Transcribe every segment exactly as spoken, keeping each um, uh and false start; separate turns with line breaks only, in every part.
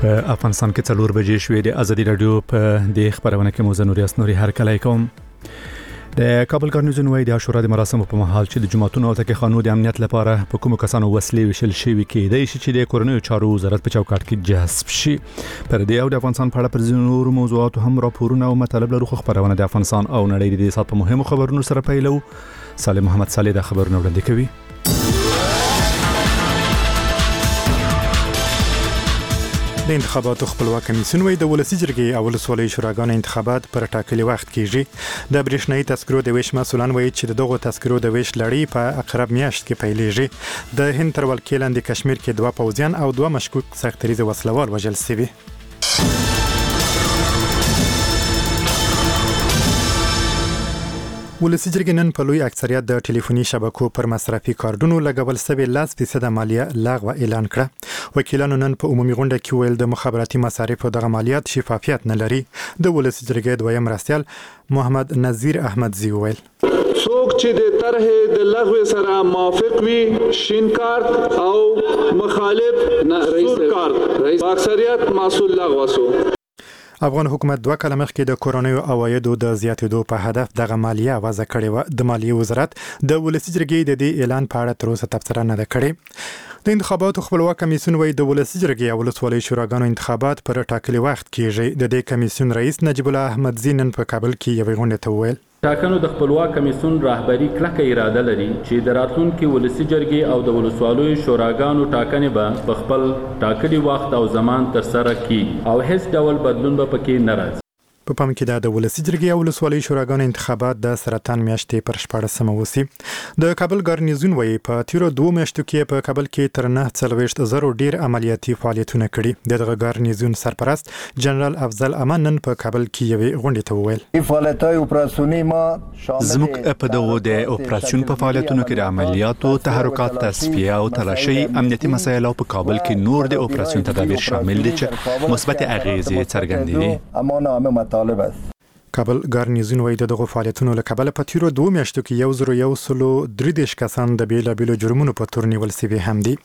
په افغانستان کې څلور بجې شوې د ازادي رادیو په د خبرونه کې موزه نوري اسنوري هر کله کوم د کابل ګارنیزون وایي د عاشورا د مراسمو په مهال چې د جماعتونو او تکخانو د امنیت لپاره په کومو کسانو وسلې وشل شوي کېدای شي چې د کورنیو چارو وزارت په چوکاټ کې جذب شي. پر دې او د افغانستان په اړه پر ځینو موضوعاتو هم راپورونه او مطالب لرو. خبرونه د افغانستان او نړۍ د سات په مهمو خبرونو سره پیلو. سالم محمد صالح د خبرونو وړاندې کوي.
د انتخاباتو خپلواک کمیسیون وایي د ولسي جرګې او ولسوالۍ شوراګانو انتخابات پر ټاکلي وخت کیږي. د برېښنايي تذکرو د ویش مسولان وایي چې د دغو تذکرو د ویش لړۍ په اقرب میاشت کې پیلېږي. د هند تر ولکې لاندې کشمیر کې دوه پوځیان او دوه مشکوک سختریزه وسلوال وژل شوي. ولسي جرګې نن په لوی اکثریت د ټلیفوني شبکو پر مصرفي کارډونو لګول شوی لس فیصد مالیه لغوه اعلان کړه. وکیلانو نن په عمومي غونډه کې ویل د مخابراتي مصارفو دغه مالیات شفافیت نه لري. د ولسي جرګې دویم مرستیال محمد نذیر احمدزی ویل
څوک چې د طرح د لغوه سره موافق وي شین کارت او مخالف سور کارت په اکثریت محصول لغوه سو.
افغان حکومت دوه کاله مخکې د کورونیو عوایدو د زیاتېدو په هدف دغه مالیه وضع کړې وه. د مالیې وزارت د ولسي جرګې د دې اعلان په اړه تر اوسه تبصره نه ده کړې. د انتخاباتو خپلواک کمیسیون وایي د ولسي جرګې او ولسوالۍ شوراګانو انتخابات پر ټاکلي وخت کیږي. د دې کمیسیون رئیس نجیب الله احمدزی نن په کابل کې یوې غونډې ته وویل
ټاکنو د خپلواک کمیسیون رهبری کلکه اراده لري چې د راتلونکي ولسي جرګې او د ولسوالۍ شوراګانو ټاکنې به په خپل ټاکلي وخت او زمان ترسره کړي او هیڅ ډول بدلون به پکې نه راځي.
په پام کې د ولسي جرګې او ولسوالۍ شوراګانو انتخابات د سرطان میاشتې پر شپاړسمه وسی. د کابل ګارنیزون وایي په تیرو دوه میاشتو کې په کابل کې تر نه څلوېښت زره ډیر عملیاتي فعالیتونه کړي. دغه ګارنیزون سرپرست جنرال افضل امان نن په کابل کې یوې غونډې ته وویل
فعالیت‌های اپراسیوني ما
زموږ په دغه د اپراسیون په فعالیتونو کې د عملیاتو تحرکات تصفیه او تلاشي امنیتي مسایل او په کابل کې نور د اپراسیون تدابیر شامل دي چې مثبت اغیزې څرګندوي.
کابل ګارنیزون وایي دغه فعالیتونو له کبله په تیرو دوه میاشتو کې یو زره یو سلو درې دېرش کسان د بیلابیلو جرمونو په تور نیول شوي هم دي.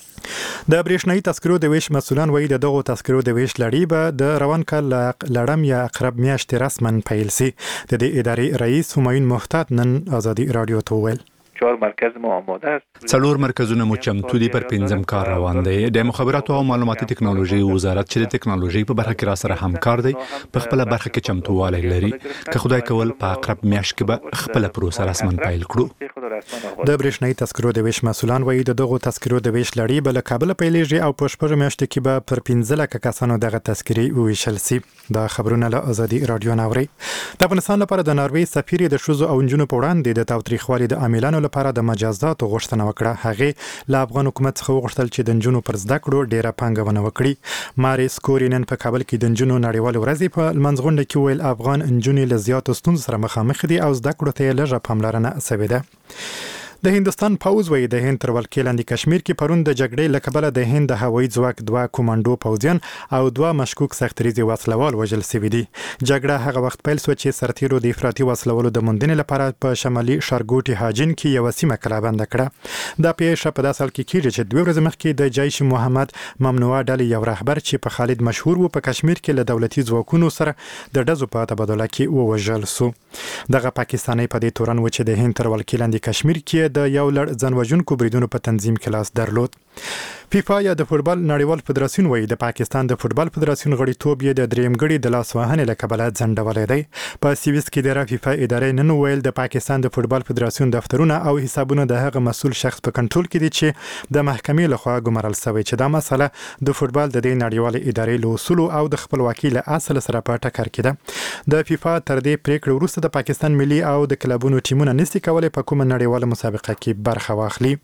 د برېښنايي تذکرو د ویش مسولان وایي د دغو تذکرو د ویش لړۍ به د روان کال لړم یا اقرب میاشتې رسما پیل شي. د دې ادارې رئیس همایون محتاط نن ازادي رادیو ته وویل
چهار مرکز ما آماده است.
څلور مرکزونه مو چمتو دي. پر پنځم کار روان دی. د مخابراتو او معلوماتي ټکنالوژي وزارت چې د ټکنالوژي په برخه کې را سره همکار دی په خپل برخه کې چمتووالی لري. که خدای کول په اقرب میاشت کې به خپل پروسه رسما پیل کړو.
د برېښنايي تذکرو د ویش مسولان وایي د دغو تذکرو د ویش لړۍ به له کابل پیلېږي او په شپږ میاشتو کې به پر پنځه لکه کسانو دغه تذکرې وویشل شي. دا خبرونه له ازادي رادیو نه اوري. د افغانستان لپاره د ناروې سفیر د ښځو او نجونو په وړاندې د تاوتریخوالي د عاملانو لپاره د مجازاتو غوښتنه وکړه. هغه له افغان حکومت څخه وغوښتل چې د نجونو پر زده کړو ډیره پانګونه وکړي. ماریس کورینن په کابل کې د نجونو نړیوال ورځې په لمانځغونډه کې ویل افغان نجونې له زیاتو ستونزو سره مخامخ دي او زده کړو ته یې لږه پاملرنه شوې ده. د هندستان پوځ وایي د هند تر ولکې لاندې کشمیر کې پرون د جګړې له کبله د هند د هوایي ځواک دوه کومانډو پوځیان او دوه مشکوک سختریزې وسلوال وژل شوي دي. جګړه هغه وخت پیل شوه چې سرتیرو د افراطي وسلوالو د موندنې لپاره په شمالي ښارګوټي هاجن کې یوه سیمه کلابنده کړه. دا پیښه په داسې حال کې کېږي چې دوه ورځې مخکې د جیش محمد ممنوعه ډلې یو رهبر چې په خالد مشهور و په کشمیر کې له دولتي ځواکونو سره د ډزو په تبادله کې ووژل شو. دغه پاکستاني په دې تورن و چې د هند تر ولکې لاندې کشمیر کې د یو لړ ځان وژونکو بریدونو په تنظیم کې لاس درلود. فیفا یا د فوتبال نړیوال فدراسیون وایي د پاکستان د فوتبال فدراسیون غړیتوب یې د دریم غړي د لاس وهنې له کبله ځنډولی دی. په سویس کې د فیفا ادارې نن ویل د پاکستان د فوتبال فدراسیون دفترونه او حسابونه د هغه مسؤل شخص په کنټرول کې دي چې د محکمې لخوا ګمارل شوی چې دا مسله د فوتبال د دې نړیوال ادارې له اصولو او د خپلواکۍ له اصل سره په ټکر کې ده. د فیفا تر دې پریکړې وروسته د پاکستان ملي او د کلبونو ټیمونه نشي کولای په کومه نړیواله مسابقه کې برخه واخلي.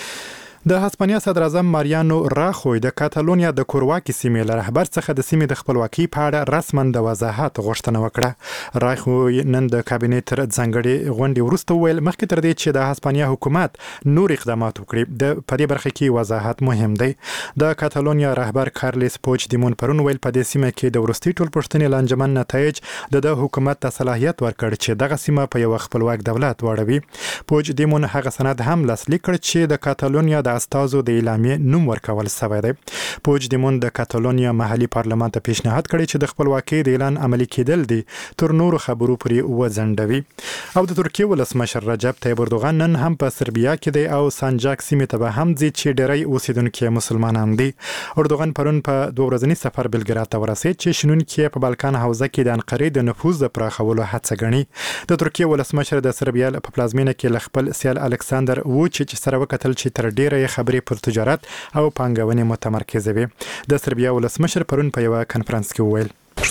د هسپانیا صدر اعظم ماریانو راخوی د کاتالونیا د کورواکي سیمې له رهبر څخه د سیمې د خپلواکۍ په اړه رسما د وضاحت غوښتنه وکړه. راخوی نن د کابینې تر ځانګړې غونډې وروسته ویل مخکې تر دې چې د هسپانیا حکومت نور اقدامات وکړي د په دې برخه کې وضاحت مهم دی. د کاتالونیا رهبر کارلس پوچ دیمون پرون ویل په دې سیمه کې د وروستي ټولپوښتنې له انجمن نتایج د د حکومت ته صلاحیت ورکړ چې دغه سیمه په یو خپلواک دولت واړوي. پوچ دیمون هغه سند هم لاسلیک کړ چې د کاتالونیا د استازو د اعلامیې نوم ورکول شوی دی. پوجدیمون د کاتالونیا محلي پارلمان ته پیشنهاد کړی چې د خپلواکۍ د اعلان عملي کېدل دي تر نورو خبرو پورې وځنډوي. او د ترکیې ولسمشر رجب طیب اردوغان نن هم په سربیا کې دی او سانجاک سیمې ته به هم ځي چې ډېری اوسیدونکي مسلمانان دي. اردوغان پرون په دوه ورځني سفر بلګراد ته ورسېد چې شنونکي په بالکان حوزه کې د انقرې د نفوذ د پراخولو هڅه ګڼي. د ترکیې ولسمشر د سربیا په پلازمینه کې له خپل سیال الکساندر ووچیچ سره وکتل چې تر ډیره خبرې پر تجارت او پانګونې متمرکزه وي. د سربیا ولسمشر پرون په یو کانفرنس کې وویل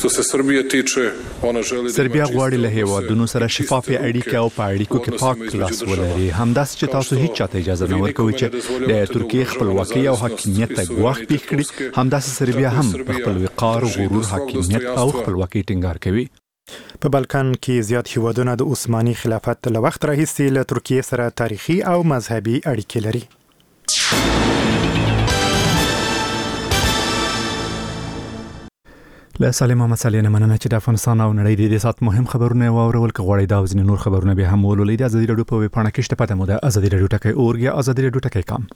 سربیا غواړي له هیوادونو سره شفافه اړیکې او په اړیکو کې پاک لاس ولري. همداسې چې تاسو هیڅ چاته اجازه نه ورکوي چې د ترکیې خپلواکۍ او حاکمیت ته ګواښ پېښ کړي. همداسې سربیا هم په خپل وقار، غرور، حاکمیت او خپلواکۍ ټینګار کوي.
په بالکان کې زیات هیوادونه د عثماني خلافت له وخت راهیسې له ترکیې سره تاریخي او مذهبي اړیکې لري.
له سالم محمد صالح نه مننه چې د افغانستان او نړۍ د سات مهم خبرونه واورول. که غواړئ دا او ځینې نور خبرونه به هم ولولئ د ازادي راډیو په ویب پاڼه کې شته. پته مو ده ازادي راډیو ټکی اورګ یا ازادي راډیو ټکی کام.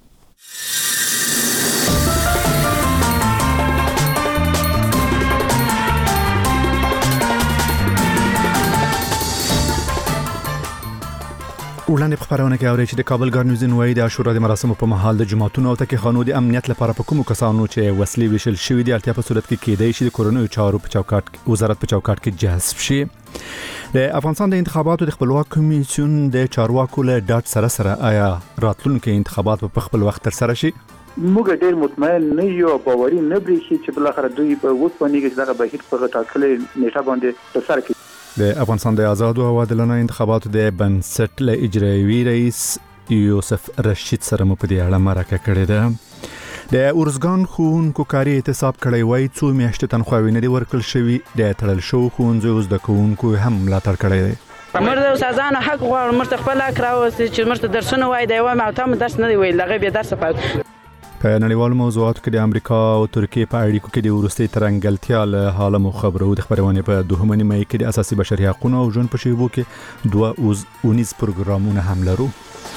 وړاندې په خبرونه کې اوري چې د کابل ګارنیزون وایي د عاشورا د مراسمو په مهال د جماعتونو او تکي خانو د امنیت لپاره په کومو کسانو چې وسلې ویشل شوې دي اړتیا په صورت کې کېدای شي د کورونو چارو په چوکاټ وزارت په چوکاټ کې جذب شي. د افغانستان د انتخاباتو د خپلواک کمیسیون د چارواکو له ډاټ سره سره آیا راتلونکي انتخابات په خپل وخت تر سره شي؟
موږ ډېر مطمئن نه یو باوري نه برېښي چې بل اخر دوی په وسپنیږي چې دغه بهیر په ټاکلې نیټه باندې تر سره کړي.
د افغانستان د آزاد او عادلانه انتخاباتو د بنسټ له اجرایوي رئیس یوسف رشید سره مو په دې اړه مرکه کړې ده. د اورزګان ښوونکو کاري اعتصاب کړی وای څو میاشتې تنخواوې نه دي ورکړل شوي. د تړل شوو ښوونځیو زده کوونکو هم ملاتړ کړی دی.
موږ د استادانو حق غواړو، موږ خپل حق راوستي چې موږ درسونه وای دی وایم او تاسو درس نه دی ویل هغه به درس پات.
په نړیوالو موضوعاتو کې د امریکا او ترکیې په اړیکو کې د وروستي ترنګلتیا له حاله مو خبرو. د خبرونه په دوهمه نیمه کې د اساسي بشري حقوقو او ژوند په شیبو کې دوه اوز اونیز پروګرامونه هم لرو.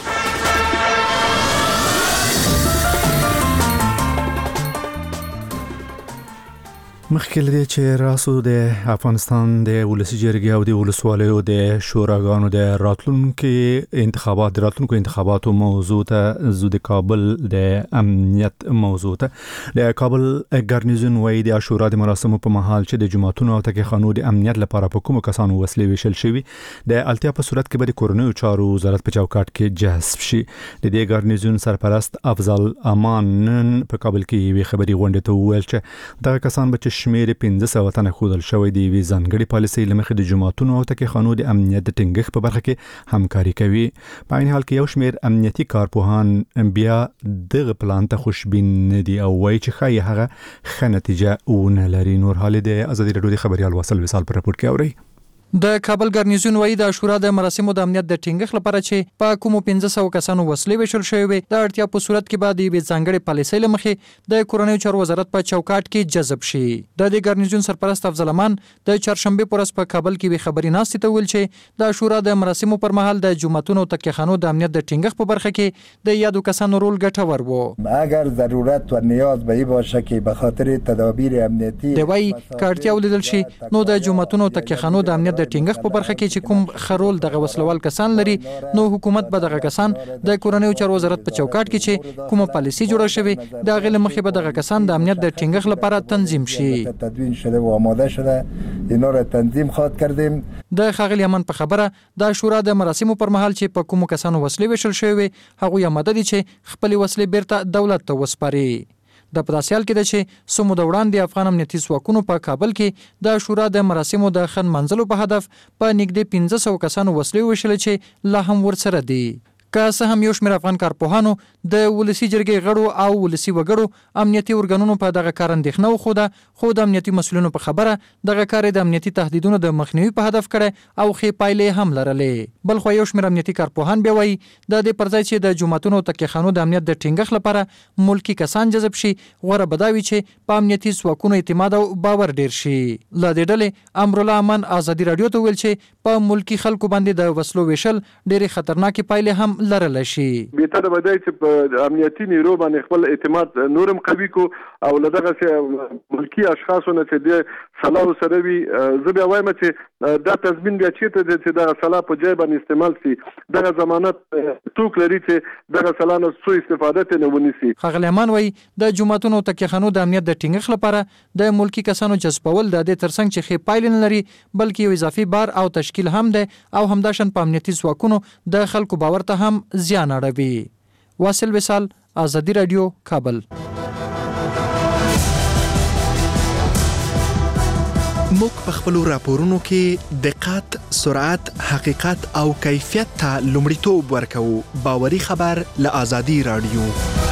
مخکې لدې چې راسو د افغانستان د ولسی جرګې او د ولسوالیو د شوراګانو د راتلونکو انتخابات د راتلونکو انتخاباتو موضوع ته زو د کابل د امنیت موضوع ته د کابل ګارنیزون وایي د عاشورا د مراسمو په مهال چې د جماعتونو او تکي خانو د امنیت لپاره په کومو کسانو وسلې ویشل شوي د التیا په صورت کې به د کورونو چارو وزارت په چوکاټ کې جذب شي. د دې ګارنیزون سرپرست افضل امان نن په کابل کې یوې خبري غونډه ته وویل چې دغه کسان به شمیر پنځه سوه تنه خودل شوی دی وی ځانګړي پالیسي لمخې د جماعتونو او تکي خانو د امنیت د ټینګښت په برخه کې همکاري کوي. په عین حال کې یو شمیر امنیتي کارپوهان بیا دغه پلان ته خوشبین نه دي او وایي چې خای هغه ښه نتیجه ونه لري. نور حال د ازادي راډیو د خبريال وصل وصال پر رپورټ کې اوري.
د کابل ګارنیزون وایي د عاشورا د مراسمو د امنیت د ټینګښت لپاره چې په کومو پنځه سوه کسانو وسلې ویشل شوی وي د اړتیا په صورت کې به د یوې ځانګړې پالیسۍ له مخې د کورنیو چارو وزارت په چوکاټ کې جذب شي. د دې ګارنیزون سرپرست افضل امان د چهارشنبه پر ورځ په کابل کې وی خبري ناستې ته ویل چې د عاشورا د مراسمو پر مهال د جماعتونو تکیخانو د امنیت د ټینګښت په برخه کې د یادو کسانو رول ګټور و.
اگر ضرورت و نیاز به این باشه که به خاطر تدابیر امنیتی
د وای کارتیا ولیدل شي نو د جماعتونو تکیخانو د امنیت د ټینګښت په برخه چې کوم خرول دغه وسلوال کسان لري نو حکومت به دغه کسان د کورنیو چارو وزارت په چوکاټ کې چې کومه پالیسي جوړه شوی د غل مخې به دغه کسان د امنیت د ټینګښت لپاره تنظیم شي.
تدوین شده و آماده شده اینا را تنظیم خواهد کردیم.
د خاغلی امن په خبره د شورا د مراسمو پر مهال چې په کومو کسانو وسلې وشل شوی هغه یې مدد چې خپل وسلې بیرته دولت ته وسپاري. د پداسیال کې د چې سمو د وړاندې افغان امنیتي ځواکونو په کابل کې د شورا د مراسمو د خن منځلو په هدف په نږدې پنځه سوه کسانو وسلې وشل چې لا هم ورسره دي. که څه هم یو شمېر افغان کارپوهانو د ولسی جرګې غړو او ولسی وګړو امنیتي ارګانونو په دغه کار اندېښنه وښوده خو د امنیتي مسؤلینو په خبره دغه کار د امنیتي تهدیدونو د مخنیوي په هدف کړی او ښې پایلې هم لرلې. بل خو یو شمېر امنیتي کارپوهان بیا وایي د دې پر ځای چې د جوماتونو تکیخانو د امنیت د ټینګښت لپاره ملکي کسان جذب شي غوره به دا وي چې په امنیتي ځواکونو اعتماد او باور ډیر شي. له دې ډلې امرالله امان ازادي راډیو ته ویل چې په ملکي خلکو باندې د وسلو ویشل ډېرې خطرناکې پایلې هم لرل شي.
به تر بدای چې په امنیتي نیرو باندې خپل اعتماد نورم قوي کو او لدغه ملکی اشخاصو نه چې د صلاح سره وي زه بیا وایم چې دا تضمین بیا چیرته دی چې دغه صلاح په ځای باندې استعمال شي دغه ضمانت توک لري چې دغه صلاح نه سوء استفاده نه ونیسي.
ښاغلی امان وایي د جوماتونو تکیهخانو د امنیت د ټینګښت لپاره د ملکی کسانو جذبول د دې ترڅنګ چې ښې پایلې نه لري بلکې یو اضافي بار او تشکیل هم دی او همداشان په امنیتي ځواکونو د خلکو باور ته هم زیان اړوي. واصل وصال، آزادی رادیو، کابل.
موږ په خپل راپورونو کې دقت، سرعت، حقیقت او کیفیت ته لومړیتوب ورکوو. باوري خبر له آزادی رادیو.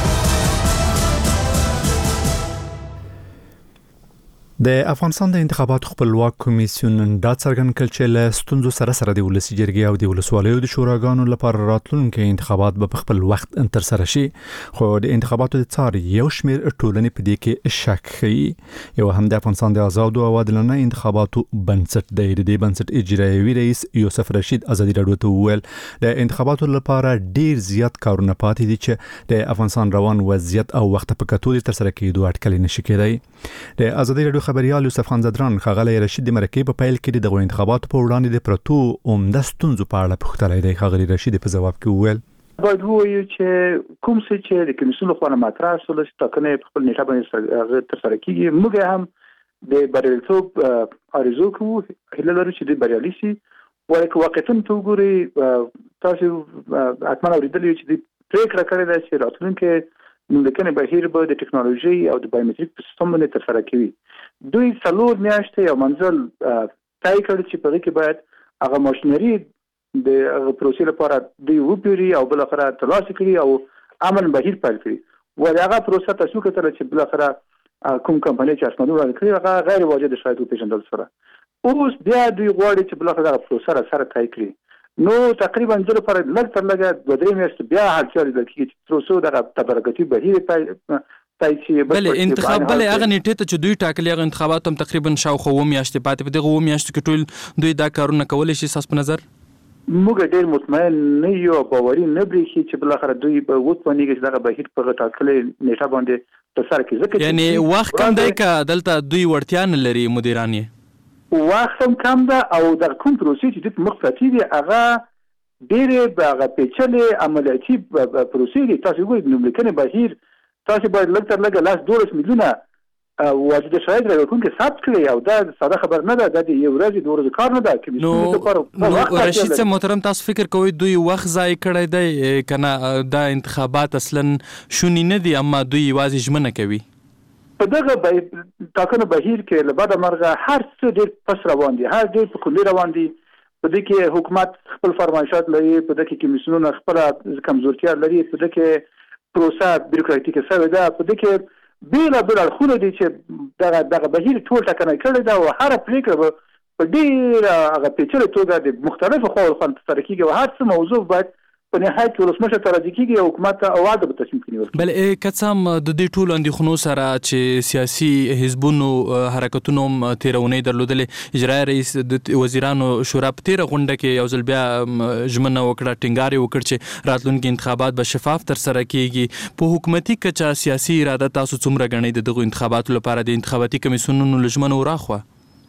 د افغانستان د انتخاباتو خپلواک کمیسیون دا څرګند کړ چې له ستونزو سره سره د ولسی جرګې او د ولسوالیو د شوراګانو لپاره راتلونکي انتخابات به په خپل وخت تر سره شي، خو د انتخاباتو د څار یو شمېر ټولنې په دې کې شک کوي. یو هم د افغانستان د آزاد او عادلانه انتخاباتو بنسټ دی. د دې بنسټ اجرایوي رئیس یوسف رشید آزادی رادیو ته وویل د انتخاباتو لپاره ډیر زیات کارونه پاتې دي چې د افغانستان روان وضعیت او وخت په کتو تر سره کېدو اټکل نشي کېدای. د آزادی رادیو خبريال یوسف خان زدران ښاغلی رشید د مرکې په پیل کې د انتخاباتو په وړاندې د پرتو عمده ستونزو په اړه پوښتنه دی. ښاغلی رشید په ځواب کې وویل
باید ووایو چې کوم څه چې د کمیسیون لخوا مطرح شول چې ټاکنې په خپل نیټه باندې ترسره کیږي موږ هم د بریالیتوب آرزو کوو، هیله لرو چې د بریالي شي. ولکه واقعیتاً ته وګورئ تاسو حتما اورېدلي چې د پرېکړه کړې ده چې راتلونکي مملکنه بهیر به د ټکنالوژي او د بایومټریک په سیستم باندې ترسره کوي. دوی څلور میاشتې یو منزل طی کړ چې په دې کې باید هغه ماشینري د هغه پروسې لپاره دوی وپیري او بل اخره ترلاسه کړي او امن بهیر پیل کړي. ول هغه پروسه تاسو کتل چې بل اخره کوم کمپنۍ چې اسناد وړاندې کړي هغه غیر واجد شرایط پیژندل سره اوس بیا دوی غواړي چې بل اخره پروسه سره طی کړي. نو تقریبا د لپاره لږ تر لږه دوه درې میاشتې بیا هڅه لري چې تروسو دغه تبرکتي بهیر پای
بل انتخاب بل هغه نیټه ته چې دوی ټاکلي هغه انتخابات هم تقریبا شاوخوا و میاشتې پاتې په دغه و میاشتې کې ټول دوی دا کارونه کولای شي تاسو په نظر؟
موږ ډېر مطمئن نه یو باوري نه بریښي چې بل اخر دوی په وڅ باندې چې دغه بهیر په ټاکلي نیټه باندې تر کې ځکه
یعنی وخت کم دی که دلته دوی وړتیا نه لري مدیران یې
وخت هم کم ده او د کوم پروسې چې د مخفتی دی هغه ډېر هغه پیچلې عملیاتي پروسې دي. تاسو ګورئ مملکنه بهیر تاسو باید لږ تر لږه لاس دولس میلیونه واجد شرایط راوړونکي ثبت کړي او دا ساده خبر نه ده، د یو ورځې دوه ورځې کار نه ده.
نو نو رشید صاحب محترم تاسو فکر کوئ دوی وخت ضایع کړی دی کنه دا انتخابات اصلا شونی نه دي اما دوی یوازې ژمنه کوي؟
په دغه ټاکنو بهیر کې له بعد مرغه هر څه ډېر پس روان دي، هر ډېر په کلي روان دي. په دې کې حکومت خپل فرمایشات لري، په دې کې کمیسیونونه خپل کمزورتیا لري، په دې کې پروسه بیروکراتیکه شوې ده، په دې کې بیل بیل اړخونه دي چې دغه دغه بهیر ټول ټاکنه کړې ده او هر پریکړه په ډېر هغه پیچلې توګه د مختلفو خواو خوا ترسره کېږي او هر څه موضوع باید په نهایت کې ولسمشر ته راځي کېږي او حکومت اواده به تصمیم کوي.
بل که څه هم د دې ټولو اندېښنو سره چې سیاسي حزبونو حرکتونو هم تېرونې درلودلې، اجرایي رئیس د وزیرانو شورا په تېره غونډه کې یو ځل بیا ژمنه وکړه، ټینګار یې وکړ چې راتلونکي انتخابات به شفاف ترسره کېږي. په حکومتي کچه سیاسي اراده تاسو څومره ګڼئ د دغو انتخاباتو لپاره د انتخاباتي کمیسیونونو له ژمنو راخوا؟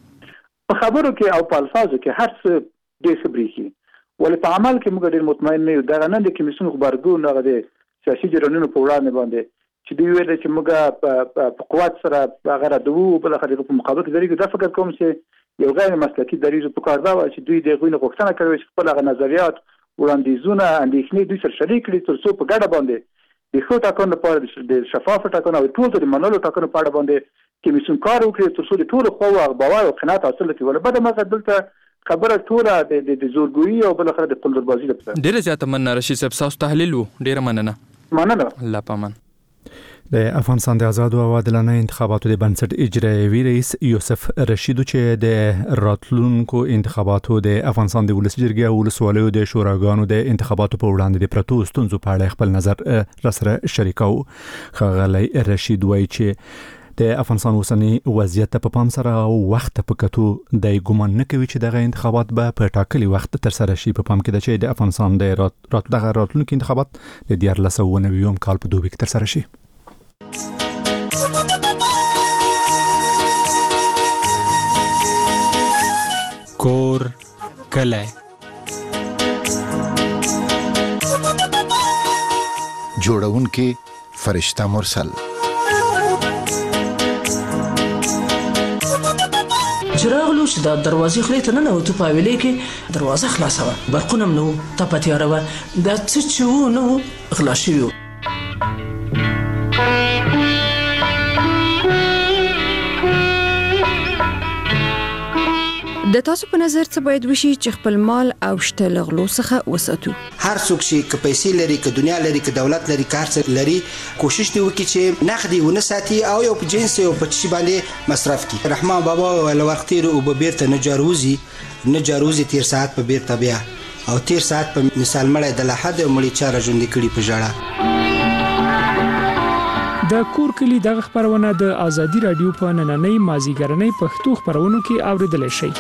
په خبرو کې او په الفاظو کې هر څه ډېر ښه برېښي، ولې په عمل کې موږ ډېر مطمئن نه یو. دغه نن د کمیسیون خبرګون هغه د سیاسي جریانونو په وړاندې باندې چې دوی ویل چې موږ په قوت سره هغه راډو بل خلک په مقابل کې درېږو. دا فکر کوم چې یو غیر مسلکي دریځ په کار دا و چې دوی د غوښنه غوښتنه کوي چې خپل هغه نظریات وړاندیزونه اندېښنې دوی سره شریک کړي تر څو په ګډه باندې د ښو ټاکنو لپاره د شفاف ټاکنو او ټول د منلو ټاکنو په اړه باندې کمیسیون کار وکړي تر څو د ټولو خواو باور او قناعت حاصل کړي. ولې بعد ما دلته خبره ټوله د د زورګویي او بل اخر د قلدربازي لپاره
ډیره زیاته مننه. رشید صاحب تاسو تحلیل وو ډیره مننه.
مننه.
الله پامان.
د افغانستان د آزاد او عادلانه انتخاباتو د بنسټ اجرایوي رئیس یوسف رشید چې د راتلونکو انتخاباتو د افغانستان د ولسی جرګې او ولسوالیو د شوراګانو د انتخاباتو په وړاندې د پرتو ستونزو په اړه خپل نظر را سره شریکاو. ښاغلی رشید وایي چې د افغانستان اوسنی وضعیت په پام سره او وخت په کتو د ګومان نه کوي چې دغه انتخابات به په ټاکلي وخت تر سره شي. په پام کې ده چې د افغانستان د رات دغه راتلونکي انتخابات د دیار لسو نویم کال په دوبي کې تر سره شي.
کور کله
جوړونکي فرشته مرسل.
چراغلو چې د دروازې خلې ته نه وته په ویلې کې دروازه خلاصه وه، برقونه هم نه وو، تپه تیاره وه، دا څه چې وو نه وو غلا شوي وو.
د تاسو په نظر څه باید وشي چې خپل مال او شته له غلو څخه وساتو؟
هر څوک چې که پیسې لري، که دنیا لري، که دولت لري، که هر څه لري، کوشش دی وکړي چې نقدي ونه ساتي او یو په جنس او په شي باندې مصرف کړي. رحمان بابا ویل وخت تیر او به بیرته نه جاروزي نه جاروزي تیر ساعت په بیرته بیا او تیر ساعت په مثال مړی د لحد مړی چاره ژوندې کړي په ژړا.
د کور کلی دغه خبرونه د ازادي رادیو په نننۍ مازیګرنۍ پښتو خبرونو کې اوریدل شي.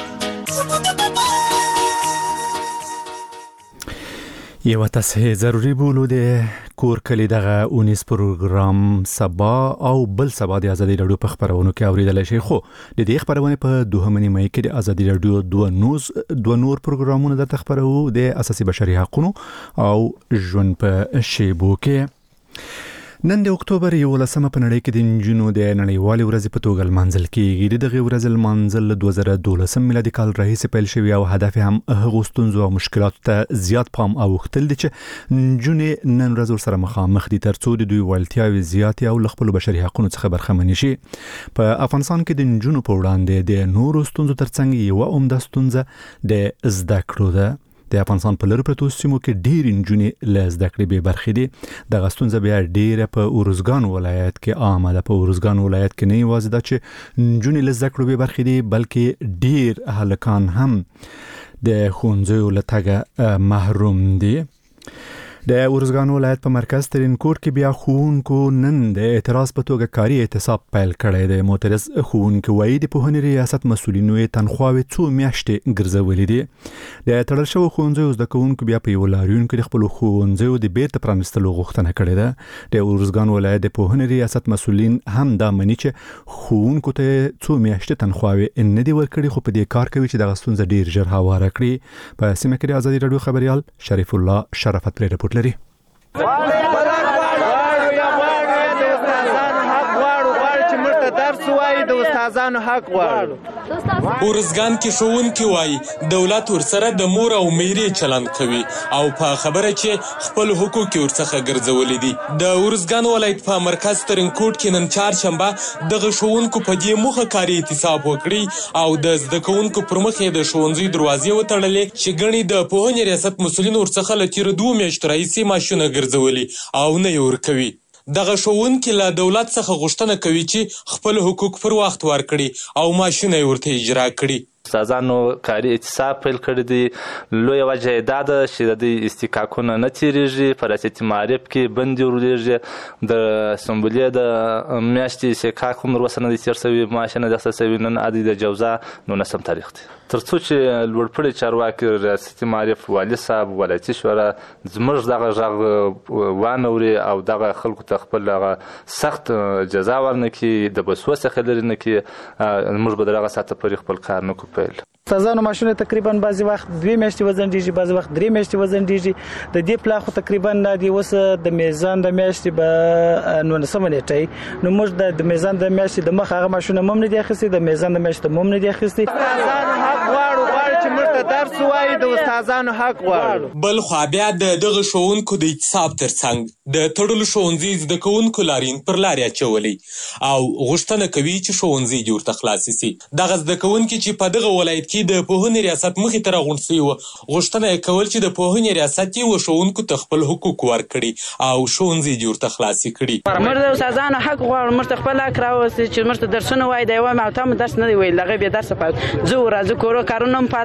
یو تصحیح ضروری بولو د کور کلی دغه اونیس پروګرام سبا او بل سبا د ازادي رادیو په خبرونو کې اوریدل شي. خو د دې خبرونه په دوهمه نیمه کې د ازادي رادیو دوه نوز دوه نور پروګرامونه د تخبرو د اساسي بشري حقوقو او ژوند په شیبو کې. نن د اکتوبر یولسمه په نړۍ کې د نجونو د نړیوالې ورځې په توګه لمانځل کیږي. د دغه ورځې لمانځل دوه زره دولسم میلادي کال راهیسې پیل شوی او هدف هم هغو ستونزو او مشکلاتو ته زیات پام اوښتل دي چې نجونې نن ورځ ورسره مخامخ دي ترڅو د دوی وړتیاوې زیاتې او له خپلو بشري حقوقو څخه برخمن شي. په افغانستان کې د نجونو په وړاندې د نورو ستونزو ترڅنګ یوه عمده ستونزه د زده کړو ده. د افغانستان په لرو پرتو سیمو کې ډېر نجونې له زده کړې بې برخې دي. دغه ستونزه بیا ډېره په ارزګان ولایت کې عامه ده. په ارزګان ولایت کې نه یوازې ده چې نجونې له زده کړو بې برخې دي، بلکې ډېر هلکان هم د ښوونځیو له تګه محروم دي. د ارزګان ولایت په مرکز ترینکوټ کې بیا ښوونکو نن د اعتراض په توګه کاري اعتصاب پیل کړی دی. معترض ښوونکي وایي د پوهنې ریاست مسؤلینو یې تنخواوې څو میاشتې ګرځولې دي. د تړل شویو ښوونځیو زده کوونکو بیا په یو لاریون کې د خپلو ښوونځیو د بیرته پرانیستلو غوښتنه کړې ده. د ارزګان ولایت د پوهنې ریاست مسؤلین هم دا مني چې ښوونکو ته څو میاشتې تنخواوې نه دي ورکړي، خو په دې کار کوي چې دغه ستونزه ډېر ژر هواره کړي. په سیمه کې د ازادي رادیو خبریال شریف الله شرافت پرې رپورټ لري.
ورزګان کې ښوونکي وایي دولت ورسره د مور او میرې چلند کوي او په خبره چې خپل حقوق ورڅخه ګرځولي دي. د ورزګان ولایت په مرکز ترینکوټ کې نن چهارشنبه دغه ښوونکو په دې موخه کاري اعتصاب وکړي او د زده کوونکو پر مخ یې د ښوونځي دروازې وتړلې چې ګڼي د پوهنې ریاست مسؤلین ورڅخه له تېرو دوو میاشتو راهیسې معاشونه ګرځولي او نه یې ورکوي. دغه ښوونکي له دولت څخه غوښتنه کوي چې خپل حقوق پر وخت ورکړي او معاشونه یې ورته اجرا کړي.
استادانو کاري اعتصاب پیل کړی دی. لویه وجه یې دا ده چې د دوی استحقاقونه نه تېرېږي. په ریاستي معارف کې بندي ورلېږي. د سنبلې د میاشتې استحقاق هم وروسته نه دی تېر شوي، معاش نه دی اخیستل شوي. نن ادي د جوزا نولسم تاریخ دی. تر څو چې لوړپوړي چارواکي ریاستي معارف والي صاحب ولایتي شورا زموږ دغه غږ وانوري او دغه خلکو ته خپل هغه سخت جزا ورنه کړي، د بسو څخه لرې نه کړي، موږ به د هغه ساعته پورې خپل کار نه کوو.
استادانو معاشونه تقریبا بعضی وخت دوه میاشتې وزنډیږي، بعضی وخت درې میاشتې وزنډیږي. د دې پلاخو تقریبا د اوس د میزان د میاشتې به نولسمه نیټه نو موږ د میزان د میاشتې د مخ هغه معاشونه مم نه دي اخیستي، د میزان د میاشتې مم نه دي اخیستي.
استادانو حق غواړو غواړو چې موږ ته درس وایي، د استادانو حق غواړو. بل خوا بیا د دغه ښوونکو د اعتصاب ترڅنګ د تړلو ښوونځي زده کوونکو لاریون پر لارې اچولی او غوښتنه کوي چې ښوونځي دې ورته خلاص شي. دغه زده کوونکي چې په دغه ولایت کې د پوهنې ریاست مخې ته راغونډ شوي وو غوښتنه یې کول چې د پوهنې ریاست یې و ښوونکو ته خپل حقوق ورکړي او ښوونځي دې ورته خلاصې کړي.
موږ د استادانو حق غواړو، موږ ته خپل حق راوستي چې موږ ته درسونه وایي. د یوه او تام درس نه دی ویل، هغه بیا درس پات زه راځو کورو کارونه هم پاتې قانون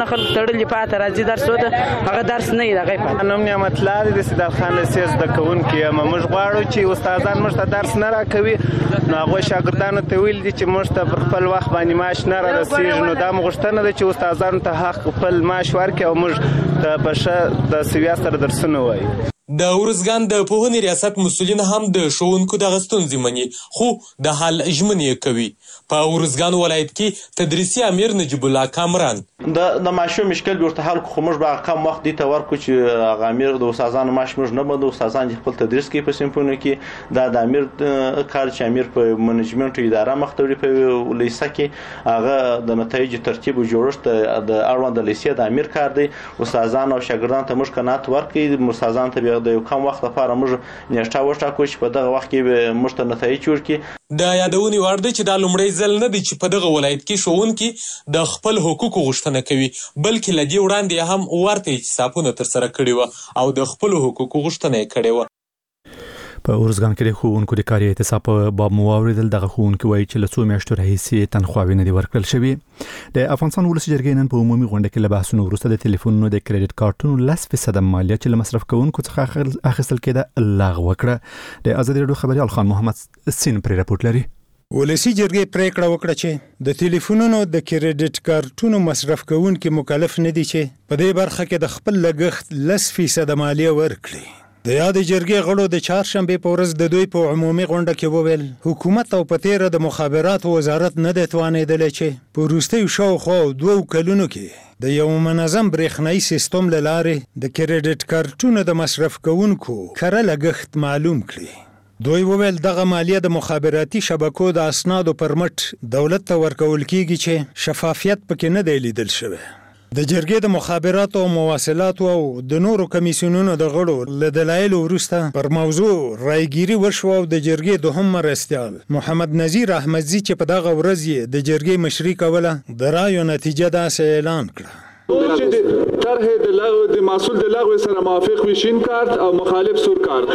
کتابونه خلک تړلي پاتې راځي درس وته هغه درس نه دی هغه پاتې.
نوم نعمت الله د سیدال خان لیسې زده کوونکی یم. موږ غواړو چې استادان موږ ته درس نه راکوي، نو هغوی شاګردانو ته ویل دي چې موږ ته پر خپل وخت باندې معاش نه رارسېږي، نو دا مو غوښتنه ده چې استادانو ته حق خپل معاش ورکړي او موږ ته په ښه د سویا سره درسونه وایي.
د ارزګان د پوهنې ریاست مسؤلین هم د ښوونکو دغه ستونزې مني، خو د حل ژمنې کوي. په ارزګان ولایت کې تدریسي امیر نجیب الله کامران
د د ماشوم مشکل به ورته حل خو موږ به کم وخت دي ته ورکو چې هغه امیر د استادانو معاش موږ نه بندو، استادان خپل تدریس کوي په صنفونو کې. دا د امیر کار چې امیر په منیجمنت اداره مختوري په لیسه کې هغه د نتایج ترتیب او جوړښت د اړوند لیسه د امیر کار دی. استادان او شاګردان ته موږ قناعت ورکړي، استادان ته د یو کم وخت لپاره موږ نیټه وټاکو چې په دغه وخت کې موږ ته نتایج ورکړي.
د یادونې وړ دی چې دا لومړی ځل نه دی چې په دغه ولایت کې ښوونکي د خپل حقوقو غوښتنه کوي، بلکې له دې وړاندې هم ورته اعتصابونه ترسره کړي وه او د خپلو حقوقو غوښتنه یې کړې وه.
په ارزګان کې د ښوونکو د کاري اعتصاب په باب مو واورېدل. دغه ښوونکي وایي چې له څو میاشتو راهیسې تنخواوې نه دي ورکړل شوې. د افغانستان ولسي جرګې نن په عمومي غونډه کې له بحثونو وروسته د تلیفونونو د کریډټ کارتونو لس فیصده مالیه چې له مصرف کوونکو څخه اخیستل کېده لغوه کړه. د ازادي راډیو خبریال خان محمد سین پرې راپورټ لري.
ولسی جرګې پریکړه وکړه چې د ټلیفونونو د کریډټ کارتونو مصرف کوونکي مکلف نه دي چې په دې برخه کې د خپل لګښت لس فیصد مالیه ورکړي. د یاد جرګې غړو د چهارشنبې په ورځ د دوی په عمومي غونډه کې وویل حکومت او په تیره د مخابراتو وزارت نه دی توانېدلی چې په وروستیو شاوخوا دوو کلونو کې د یو منظم برېښنایي سیستم له لارې د کریډټ کارتونو د مصرف کوونکو کره لګښت معلوم کړي. دوی وویل دغه مالیه د مخابراتي شبکو د اسنادو پر مټ دولت ته ورکول کیږي چې شفافیت پکې نه دی لیدل شوی. د جرګې د مخابراتو او مواصلاتو او د نورو کمیسیونونو د غړو له دلایلو وروسته پر موضوع رایګیري وشوه او د جرګې دوهم مرستیال محمد نذیر احمدزي چې په دغه ورځ یې د جرګې مشري کوله د رایو نتیجه داسې اعلان کړه.
چې د طرح د لغو د محصول د لغو سره موافق وي شین کارت او مخالف سور کارت،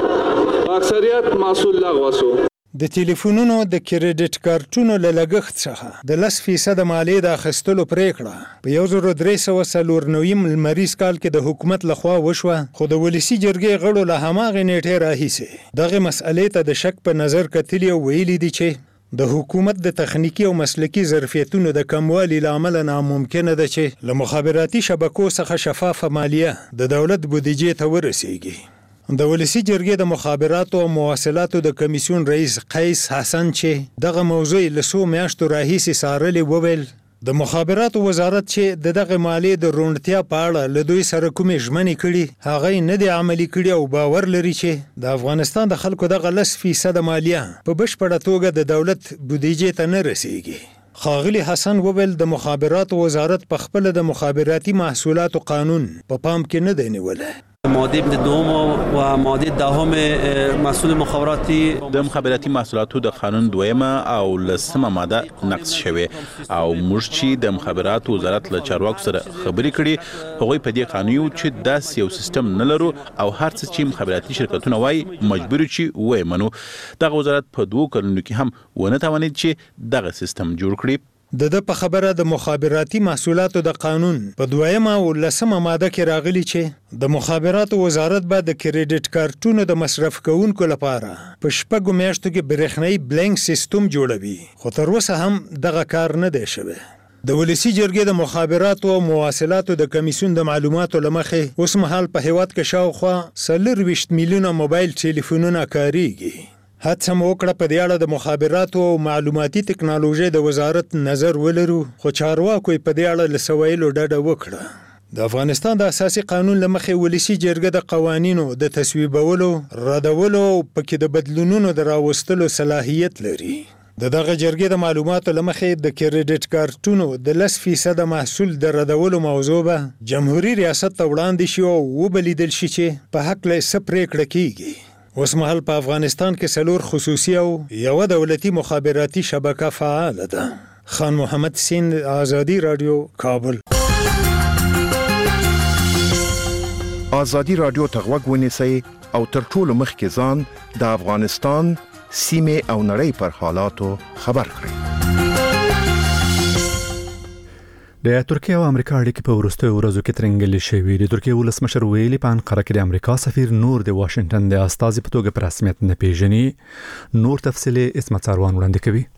اکثریت محصول لغو سو.
د ټلیفونونو د کریډټ کارتونو له لګښت څخه د لس فیصد مالیې د اخیستلو پریکړه په یو زر درې سوه څلور نویم لمریز کال کې د حکومت لخوا وشوه، خو د ولسي جرګې غړو له هماغې نیټې راهیسې دغه مسئلې ته د شک په نظر کتلي او ویلي دي چې د حکومت د تخنیکی او مسلکی ظرفیتونو د کموالي لامل ناممکنه ده چې له مخابراتي شبکو څخه شفافه مالیه د دولت بودیجې ته ورسیږي. د ولسي جرګې د مخابراتو او مواصلاتو د کمیسیون رئیس قیس حسن چې دغه موضوع له څو میاشتو راهیسې څارلې وویل د مخابراتو وزارت چې د دغه مالیې د روڼتیا په اړه له دوی سره کومې ژمنې کړي هغه نه دي عملي کړي او باور لري چې د افغانستان د خلکو دغه لس فیصد مالیه په بشپړه توګه د دولت بودیجې ته نه رسیږي. ښاغلي حسن وویل د مخابراتو وزارت په خپل د مخابراتي محصولاتو قانون په پام کې نه دی نیولی.
ماده دوم و ماده دهم مسئول مخابراتی
د مخابراتي محصولاتو د قانون دویمه او لسمه ماده نقض شوه او موږ چې د مخابراتو وزارت له چارواکو سره خبرې کړي هغوی په دې قانون چې داس یو سیستم نه لرو او هر څه چې مخابراتي شرکتونه وای مجبور چې وای منو. دغه وزارت په دوه کلونو کې هم ونه توانید چې دغه سیستم جوړ کړي.
د د په خبره د مخابراتي محصولاتو د قانون په دویمه او لسمه ماده کې راغلي چې د مخابراتو وزارت به د کریډټ کارتونو د مصرف کوونکو لپاره په شپږو میاشتو کې برېښنایي بلنک سیستم جوړوي، خو تر اوسه هم دغه کار نه دی شوی. د ولسي جرګې د مخابراتو او مواصلاتو د کمیسیون د معلوماتو له مخې اوس مهال په هیواد کې شاوخوا څلرویشت میلیونه موبایل ټلیفونونه کاریږي. هڅه مو وکړه په دې اړه د مخابراتو او معلوماتي ټکنالوژۍ د وزارت نظر ولرو، خو چارواکو یې په دې اړه له سویلو ډډه وکړه. د افغانستان د اساسي قانون له مخې ولسي جرګه د قوانینو د تصویبولو، ردولو او پکې د بدلونونو د راوستلو صلاحیت لري. د دغه جرګې د معلوماتو له مخې د کریډټ کارتونو د لس فیصد محصول د ردولو موضوع به جمهوریت ریاست ته وړاندې شي او وبلیدل شي چې په هکله څه پریکړه کیږي. اوس مهال په افغانستان کې څلور خصوصي او یوه دولتي مخابراتي شبکه فعاله ده. خان محمد سین، آزادی رادیو، کابل.
آزادی رادیو ته غوږ ونیسئ او تر ټولو مخکې ځان د افغانستان سیمې او نړۍ پر حالاتو خبر کړئ.
د ترکیه او امریکا اړیکې په وروستیو ورځو کې ترنګلې شوې. د ترکیه ولسمشر ویلي په انقره کې د امریکا سفیر نور د واشنگټن د استازي په توګه په رسمیت نه پیژني. نور تفصیلي اسمت ساروان وړاندې کوي.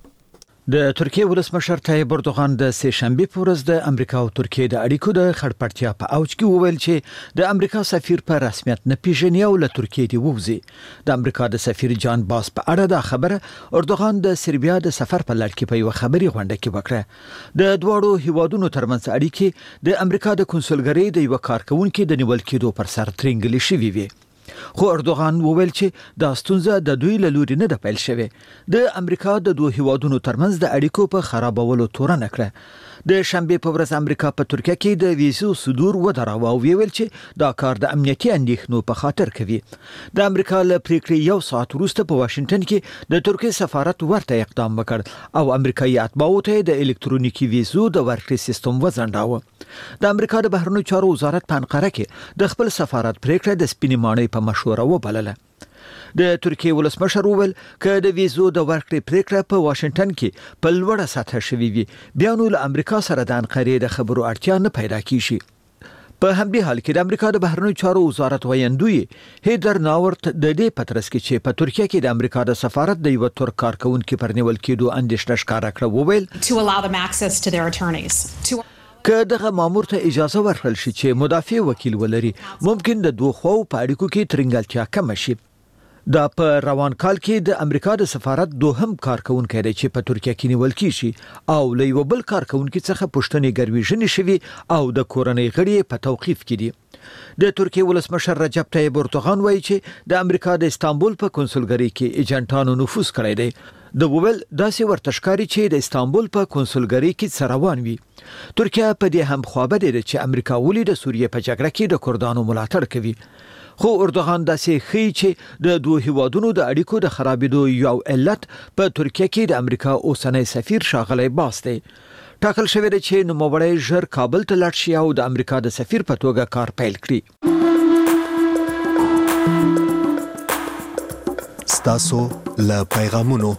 د ترکیه ولسمشر طیب اردوغان د سه شنبه په ورځ د امریکا او ترکیه د اړیکو د خړپړتیا په اوج کې وویل چې د امریکا سفیر په رسمیت نه پیژني او له ترکیه دی ووزي. د امریکا د سفیر جان باس په اړه د خبره اردوغان د سربیا د سفر په لړ کې په یو خبري غونډه کې وکړه. د دوړو هیوادونو ترمنځ اړیکې د امریکا د کنسولګری د یو کارکونکو د نیول کېدو پر سر ترنګلې شوې وي. خو اردوغان وویل چې د ستونزه د دوی له لوري نه د پیل شوی. د امریکا د دوه هیوادونو ترمنځ د اړیکو په خرابولو تورن کړه. د شنبه په ورځ امریکا په ترکیه کې د ویزو صدور ودراوه او ویل چې دا کار د امنیتي اندېښنو په خاطر کوي. د امریکا له پریکړې یو ساعت وروسته په واشنگټن کې د ترکیه سفارت ورته اقدام وکړ او امریکایي اتباعو ته د الکترونیکي ویزو د ورکړې سیستم وځنډاوه. د امریکا د بهرنیو چارو وزارت په انقره کې د خپل سفارت پریکړه د سپینې ماڼۍ په مشوره وبلله. د ترکیه ولسمشر وویل چې د ویزو د ورکړې پریکړه په واشنگټن کې په لوړه سطح شوې وي. بیا نو له امریکا سره د انقرې د خبرو اړتیا نه پیدا کیږي. په همدې حال کې د امریکا د بهرنیو چارو وزارت ویاندوی هیدر ناورت د دې پترس کې چې په ترکیه کې د امریکا د سفارت د یو ترک کارکونکو پر نیول کېدو اندېښنه ښکاره کړه. وویل
to allow them access to their attorneys to
که دغه مامور ته اجازه ورکړل شي چې مدافع وکیل ولري ممکن د دوه خو په اړیکو کې ترنګلتیا کم شي. دا په روان کال کې د امریکا د سفارت دوهم کارکونکو دی چې په ترکیه کې نیول کیږي او له یو بل کارکونکو څخه پښتنې ګرویژنې شوي او د کورنۍ غړي په توقیف کې دي. د ترکیه ولسمشر رجب طیب اردوغان وایي چې د امریکا د استانبول په کنسولګری کې ایجنټانو نفوذ کړی دی. د وویل داسې ورته ښکاري چې د استانبول په کنسولګری کې روان وي. ترکیه په دې هم خوابه ده چې امریکا ولې د سوریې په جګړه کې د کردانو ملاتړ کوي. خو اردوغان داسې ښیي چې د دوه هیوادونو د اړیکو د خرابېدو یو علت په ترکیه کې د امریکا اوسنی سفیر شاغلی باس دی. ټاکل شوی دی چې نوموړی ژر کابل ته لاړ شي او د امریکا د سفیر په توګه کار پیل کړي.
ستاسو له پیغامونو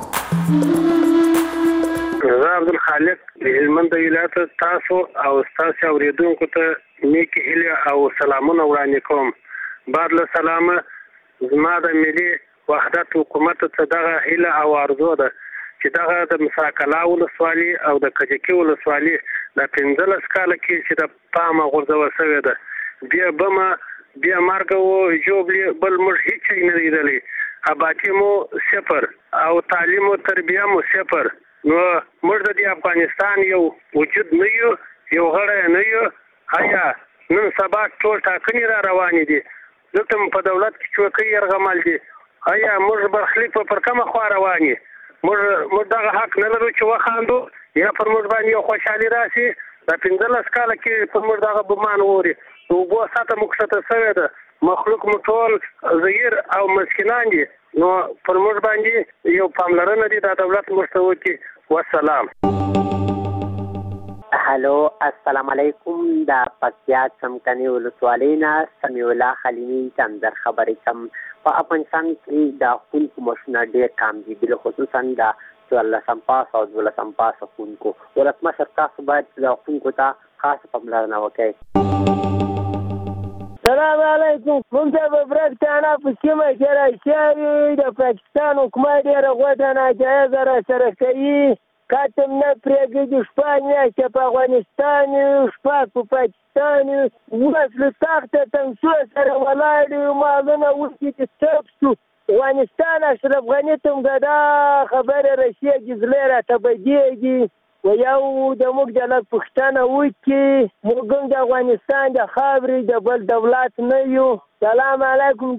زه عبدالخالق د هلمند ولایت تاسو او تاسو اوریدونکو ته نیکی هیله او سلامونه وړاندې کوم. بعد له سلامه زما د ملي وحدت حکومت ته دغه هیله او ارزو ده چې دغه د مساکلا ولسوالي او د کجکي ولسوالي د پنځلس کال کې چې د پامه غورځول شوې ده بیا بمه بیا مرګ او جوړلی بل موږ هیڅ نه لیدلی. آبادی مو صفر او تعلیم او تربیه مو صفر. نو موږ د افغانستان یو وجود نه یو یو غړی نه یو. آیا نن سبا ټول ټاکنې را روانې دي دلته په دولت کې چوکۍ یرغمل دي. آیا موږ برخلیک پر کومه خوا روان یو؟ موږ موږ دغه حق نه لرو چې وخاندو یا پر موږ باندې یو خوشحالي راشي. د پنځلس کاله کې پر موږ دغه ګمان ووري. اوبو ساته موږ ته سوی ده مخلوق مو ټول زهیر او مسکینان دي. نو پر موږ باندې یو پاملرنه دي د دولت موږ ته وکړي. والسلام.
هلو السلام علیکم. د پکتیا څمکني ولسوالۍ نه سمیع الله خلیلي چندر خبرې کوم. په افغانستان کې د ښوونکو معاشونه ډېر کم دي بلخصوصا د څوارلسم پاس او دولسم پاس ښوونکو. ولسمشر تاسو باید د ښوونکو ته خاصه پاملرنه وکړئ.
سلام علیکم. موږ ته په برکتانه په سیمه کې راشي د پاکستان حکومت ډېره غوټه ناجایزه راسره کوي. کاتم نه پرېږدي شپه میاشتې په افغانستان شپه په پاکستان اوس له تخته تنګسو سره ولاړ یو مالونه اوسې چې چپ شو. افغانستان اشرف غني ته هم دا خبره رسېږي زړه راته بدېږي و یو د موږ د لږ پوښتنه وکړي. موږ هم د افغانستان د خاورې د بل دولت نه یو. سلام علیکم.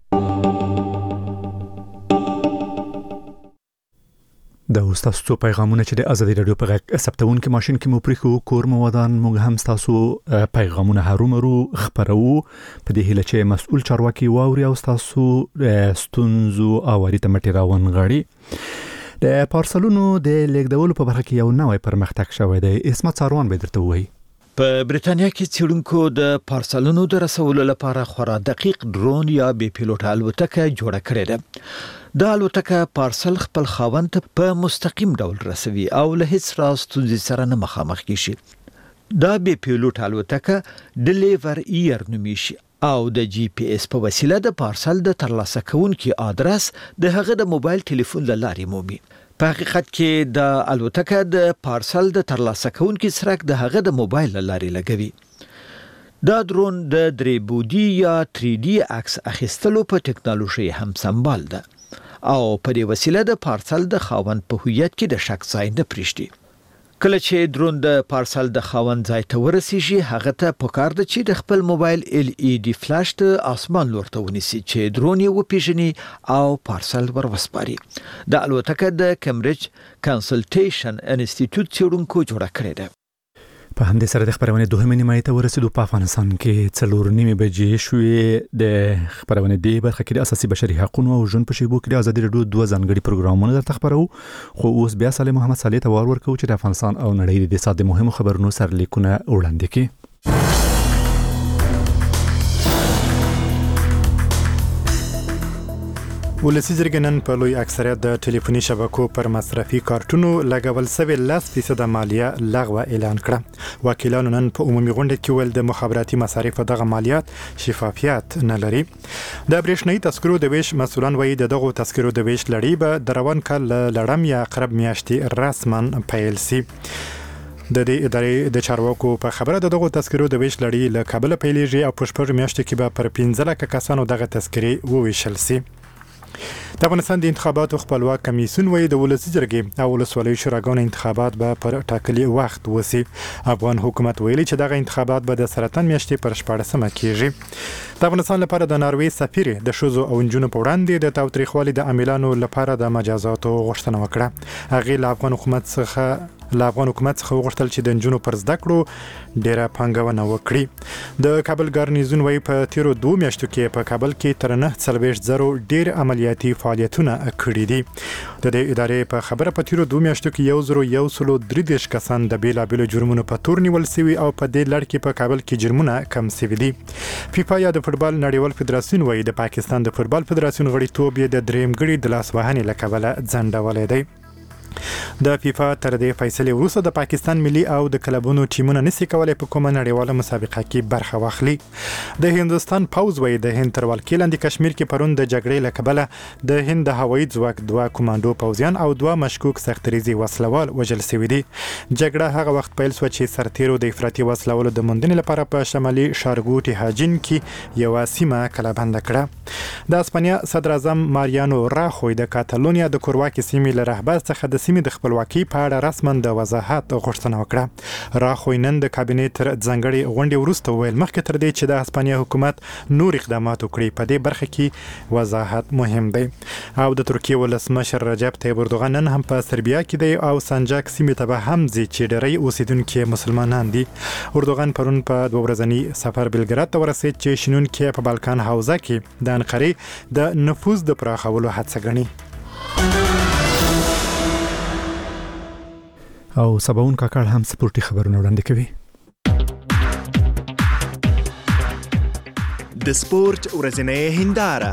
د استاسو څو پیغامونه چې د ازادي رادیو په غږ ثبتونکو ماشين کې مو پریخو کور مو ودان موږ هم تاسو پیغامونه هرومرو خبرو په دې هله چې مسؤل چارواکي واوري او تاسو ستونزو او اړیته مټی راون غړي. د پارسلونو د لیکدولو په برخه کې یو نوې پرمختګ شوی دی. اسمت ساروان به درته وایي.
په بریتانیا کې څېړونکو د پارسلونو د رسولو لپاره خورا دقیق ډرون یا بې پیلوټه الوتکه جوړه کړې ده. د الوتکه پارسل خپل خاوند په مستقیم ډول رسوي او له هیڅ راز ستونزې سره نه مخامخ کیږي. دا بې پیلوټ الوتکه ډلیور ایر نومیږي او د جی پی اس په وسیله د پارسل د ترلاسه کوونکي ادرس د هغه د موبایل ټلیفون له لارې مومي. په حقیقت کې د الوتکه د پارسل د ترلاسه کوونکي څرک د هغه د موبایل له لارې لګوي. دا درون د درې بودی یا تری ډي عکس اخیستلو په ټکنالوژي هم سمبال ده او په دې وسیله د پارسل د خاوند په هویت کې د شک ځای نه پرېږدي. کله چې درون د پارسل د خاوند ځای ته ورسیږي هغه ته پکار ده چې د خپل موبایل ال ای ډي فلاش ته اسمان لور ته ونیسي چې درون یې وپیژني او پارسل ور وسپاري. د الوتکه د کمبریج کنسلټیشن انسټیټیوټ څېړونکو جوړه کړې ده.
په همدې سره د خبرونې دوهمې نیمایي ته ورسېدو. په افغانستان کې څلور نیمې بجې شوې. د خبرونې دې برخه کې د اساسي بشري حقوقو او ژوند په شیبو کې د ازادي راډیو دوه ځانګړي پروګرامونه درته خبرو. خو اوس بیا صالح محمد صالح ته وار ورکوو چې د افغانستان او نړۍ د ساده مهمو خبرونو سرلیکونه وړاندې کړي.
ولسی جرګه نن په لوی اکثریت د ټلیفوني شبکو پر مصرفي کارتونو لګول سوي لس فیصد مالیه لغوه اعلان کړه. وکیلانو نن په عمومي غونډه کې ول د مخابراتي مصارف دغه مالیات شفافیت نه لري. د برېښنايي تذکرو د ویش مسولان وایي د دغه تذکرو د ویش لړۍ به د روان کال لړم یا قرب میاشتې رسمن پیل سي. د دې ادارې د چارواکو په خبره د دغه تذکرو د ویش لړۍ له کابل پیلېږي او په شپږ میاشتو کې به پر پنځه لکه کسانو دغه تذکرې وویشل سي. د افغانستان د انتخاباتو خپلواک کمیسیون وایي د ولسی جرګې او ولسوالیو شوراګانو انتخابات به پر ټاکلي وخت وسی. افغان حکومت ویلي چې دغه انتخابات به د سرطان میاشتې پر شپاړسمه کیږي. د افغانستان لپاره د ناروې سفیر د ښځو او نجونو په وړاندې د تاوتریخوالي د عاملانو لپاره د مجازاتو غوښتنه وکړه. هغه له افغان حکومت څخه له افغان حکومت څخه وغوښتل چې د نجونو پر زده کړو ډیره پانګونه وکړي. د کابل ګارنیزون وایي په تیرو دوه میاشتو کې په کابل کې تر نه څلوېښت زرو ډیر عملیاتي فعالیتونه کړي دي. د دې ادارې په خبره په تیرو دوه میاشتو کې یو زرو یو سلو درې دېرش کسان د بیلابیلو جرمونو په تور نیول سوي او په دې لړ کې په کابل کې جرمونه کم سوي دي. فیفا یا د فوټبال نړیوال فدراسیون وایي د پاکستان د فوټبال فدراسیون غړیتوب یې د دریم غړي د لاس وهنې له کبله ځنډولی دی. د فیفا تر دې فیصلې وروسته د پاکستان ملي او د کلبونو ټیمونه نشي کولای په کومه نړیواله مسابقه کې برخه واخلي. د هندستان پوز وایي د هند تر ولکې لاندې کشمیر کې پرون د جګړې له کبله د هند د هوایي ځواک دوه کمانډو پوځیان او دوه مشکوک سختریزي وسلوال وژل شوي دي. جګړه هغه وخت پیل شوه چې سرتیرو د افراطي وسلوالو د موندنې لپاره په شمالي شارګوټي هاجین کې یوه سیمه کلابند کړه. د اسپانیا صدر اعظم ماریانو راخوی د کاتالونیا د کورواکي سیمې له رهبر څخه د سیمې د خپلواکۍ په اړه رسماً د وضاحت غوښتنه وکړه. راخوی نن د کابینې تر ځانګړې غونډې وروسته وویل مخکې تر دې چې د اسپانیا حکومت نور اقدامات وکړي په دې برخه کې وضاحت مهم دی. او د ترکیې ولسمشر رجب طیب اردوغان نن هم په سربیا کې دی او سنجاک سیمې ته به هم ځي چې ډېری اوسیدونکي مسلمانان دي. اردوغان پرون په دوه ورځني سفر بلګراد ته ورسېد چې شنونکي په بالکان حوزه کې د انقرې د نفوذ د پراخولو هڅه ګڼي.
او سباون کاکړ هم سپورتي خبرونه وړاندې کوي.
د سپورت ورځنۍ هنداره.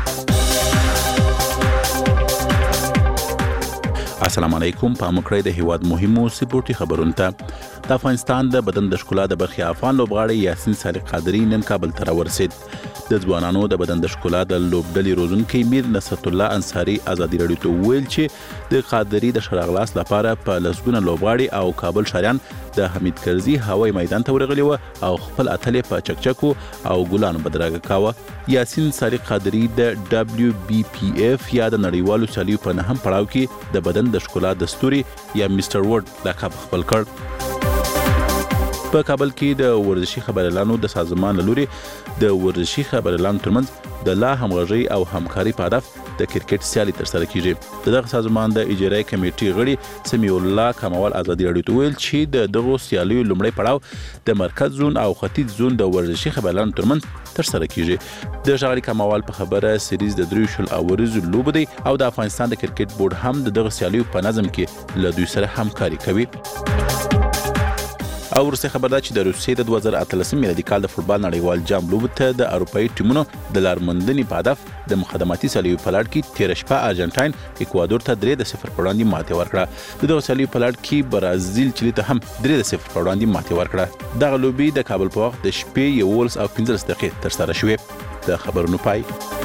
السلام علیکم. په مکړې د هیواد مهمو سپورتي خبرونو ته. د افغانستان د بدن د ښکلا د برخې افغان لوبغاړی یاسین صادق قادری نن کابل ته راورسید. د ځوانانو د بدن د ښکلا د لوبډلې روزونکي میر نصرت الله انصاری ازادي راډیو ته ویل چې د قادری د شراغلاس لپاره په لسګونه لوبغاړي او کابل شاریان د حمید کرزي هوایي میدان ته ورغلي و او خپل اتلې په چکچکو او ګلانو بدرګه کاوه. یاسین صادق قادری د دبليو بي پي اف یا د نړیوالو سیالیو په نهم پړاو کې د بدن د ښکلا دستوري یا میسټر ورلد لقب خپل کړ. په کابل کې د ورزشي خبريالانو د سازمان لوري د ورزشي خبريالانو ترمنځ د لا همغږي او همکاري په هدف د کرکټ سیالي ترسره کیږي. دغه سازمان د اجرایی کمیټې غړي سمیع الله کمال ازادي راډیو ته ویل چې د دغه سیالیو لومړی پړاو د مرکز زون او ختیځ زون د ورزشي خبريالانو ترمنځ ترسره کیږي. د ژغوري کمال په خبره سریز د دریو شل اوريزو لوب دی او د افغانستان د کرکټ بورډ هم دغه سیالیو په نظم کې له دوی سره همکاري کوي. او ورسته خبر ده چې د روسیې د دوه زره اتلسم میلادي کال د فوتبال نړیوال جام لوبو ته د اروپایي ټیمونو د لارموندنې په هدف د مخدماتي سالیو په لړ کې تیر شپه ارجنټاین اکوادور ته درې د صفر په وړاندې ماتې ورکړه. د دغه سالیو په لړ کې برازیل چلی ته هم درې د صفر په وړاندې ماتې ورکړه. دغه لوبي د کابل په وخت د شپې یولس او پنځلس دقیقې ترسره شوې. د خبرونو پای.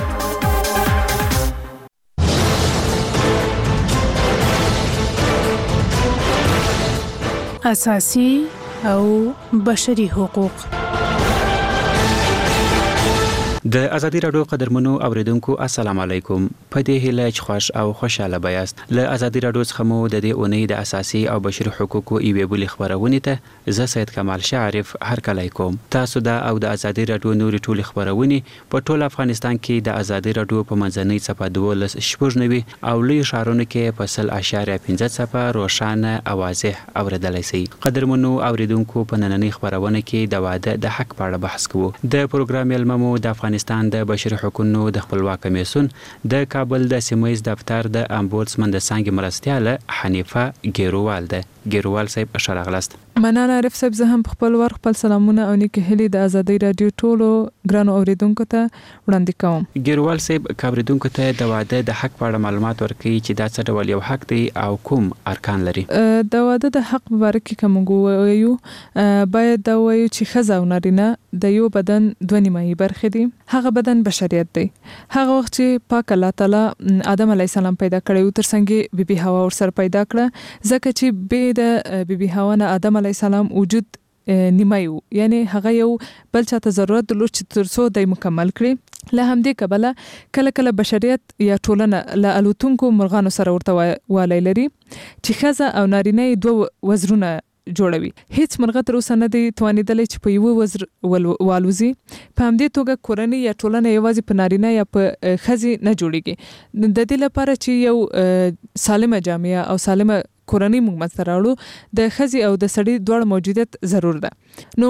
اساسي او بشري حقوق.
د ازادي رادیو قدرمنو اوریدونکو السلام علیکم. په دې هیله چې خوش او خوشاله بیاست. له ازادي رادیو څخه مو د دې اونۍ د اساسي او بشري حقوقو ایوې بولې خبرونه ته زه سید کمال شعرف هرکلی کوم. تاسو دا او د ازادي رادیو نوري ټولې خبرونه په ټول افغانستان کې د ازادي رادیو په منځنۍ صفحه دولس شپږ نوي او لوی ښارونو کې په سل اشاریه پنځه صفحه روښانه او واضح اوریدلای شئ. قدرمنو اوریدونکو په نننۍ خبرونه کې د واده د حق په اړه بحث کوو. د پروګرام یلممو د افغانستان د بشري حقوقو د خپلواک کمیسیون د کابل د سیمایي دفتر د امبودسمن د څنګه مرستياله حنیفه ګیروال ده. ګیروال صاحب اشاره غلست.
مننه عارف صاحب. زه هم خپل ور خپل سلامونه او نیکه هلي د ازادي رادیو ټولو ګرانو اوریدونکو ته وړاندې کوم.
ګیروال صاحب اوریدونکو ته د واده د حق په اړه معلومات ورکړي چې دا څه ډول یو حق دی او کوم ارکان لري.
د واده د حق مبارک کې کوم وایو باید دا وایو چې ښځه او نارینه د یو بدن دوه نیمایي برخې دي. هغه بدن بشریت دی. هغه وخت چې پاک الله تعالی آدم علی السلام پیدا کړی تر څنګه بیبي حوا ور سره پیدا کړه ځکه چې به د بیبي حوا نه آدم علی السلام وجود نیمایو یعنی هغه یو بل چاته ضرورت درلود چې ترڅو د مکمل کړي. له همدې کبله کله کله بشریت یا ټولنه له الوتونکو مرغانو سره ورته والی لري چې ښځه او نارینه دوه وزرونه جوړوي. هیڅ مرغه تر اوسه نه دی توانیدلی چې په یو وزر والوزي. په همدې توګه کورنۍ یا ټولنه یوازې په نارینه یا په ښځې نه جوړیږي. د دې لپاره چې یو سالمه جامعه او سالمه کورنۍ موږ منځته راوړو د ښځې او د سړي دواړو موجودیت ضرور ده. نو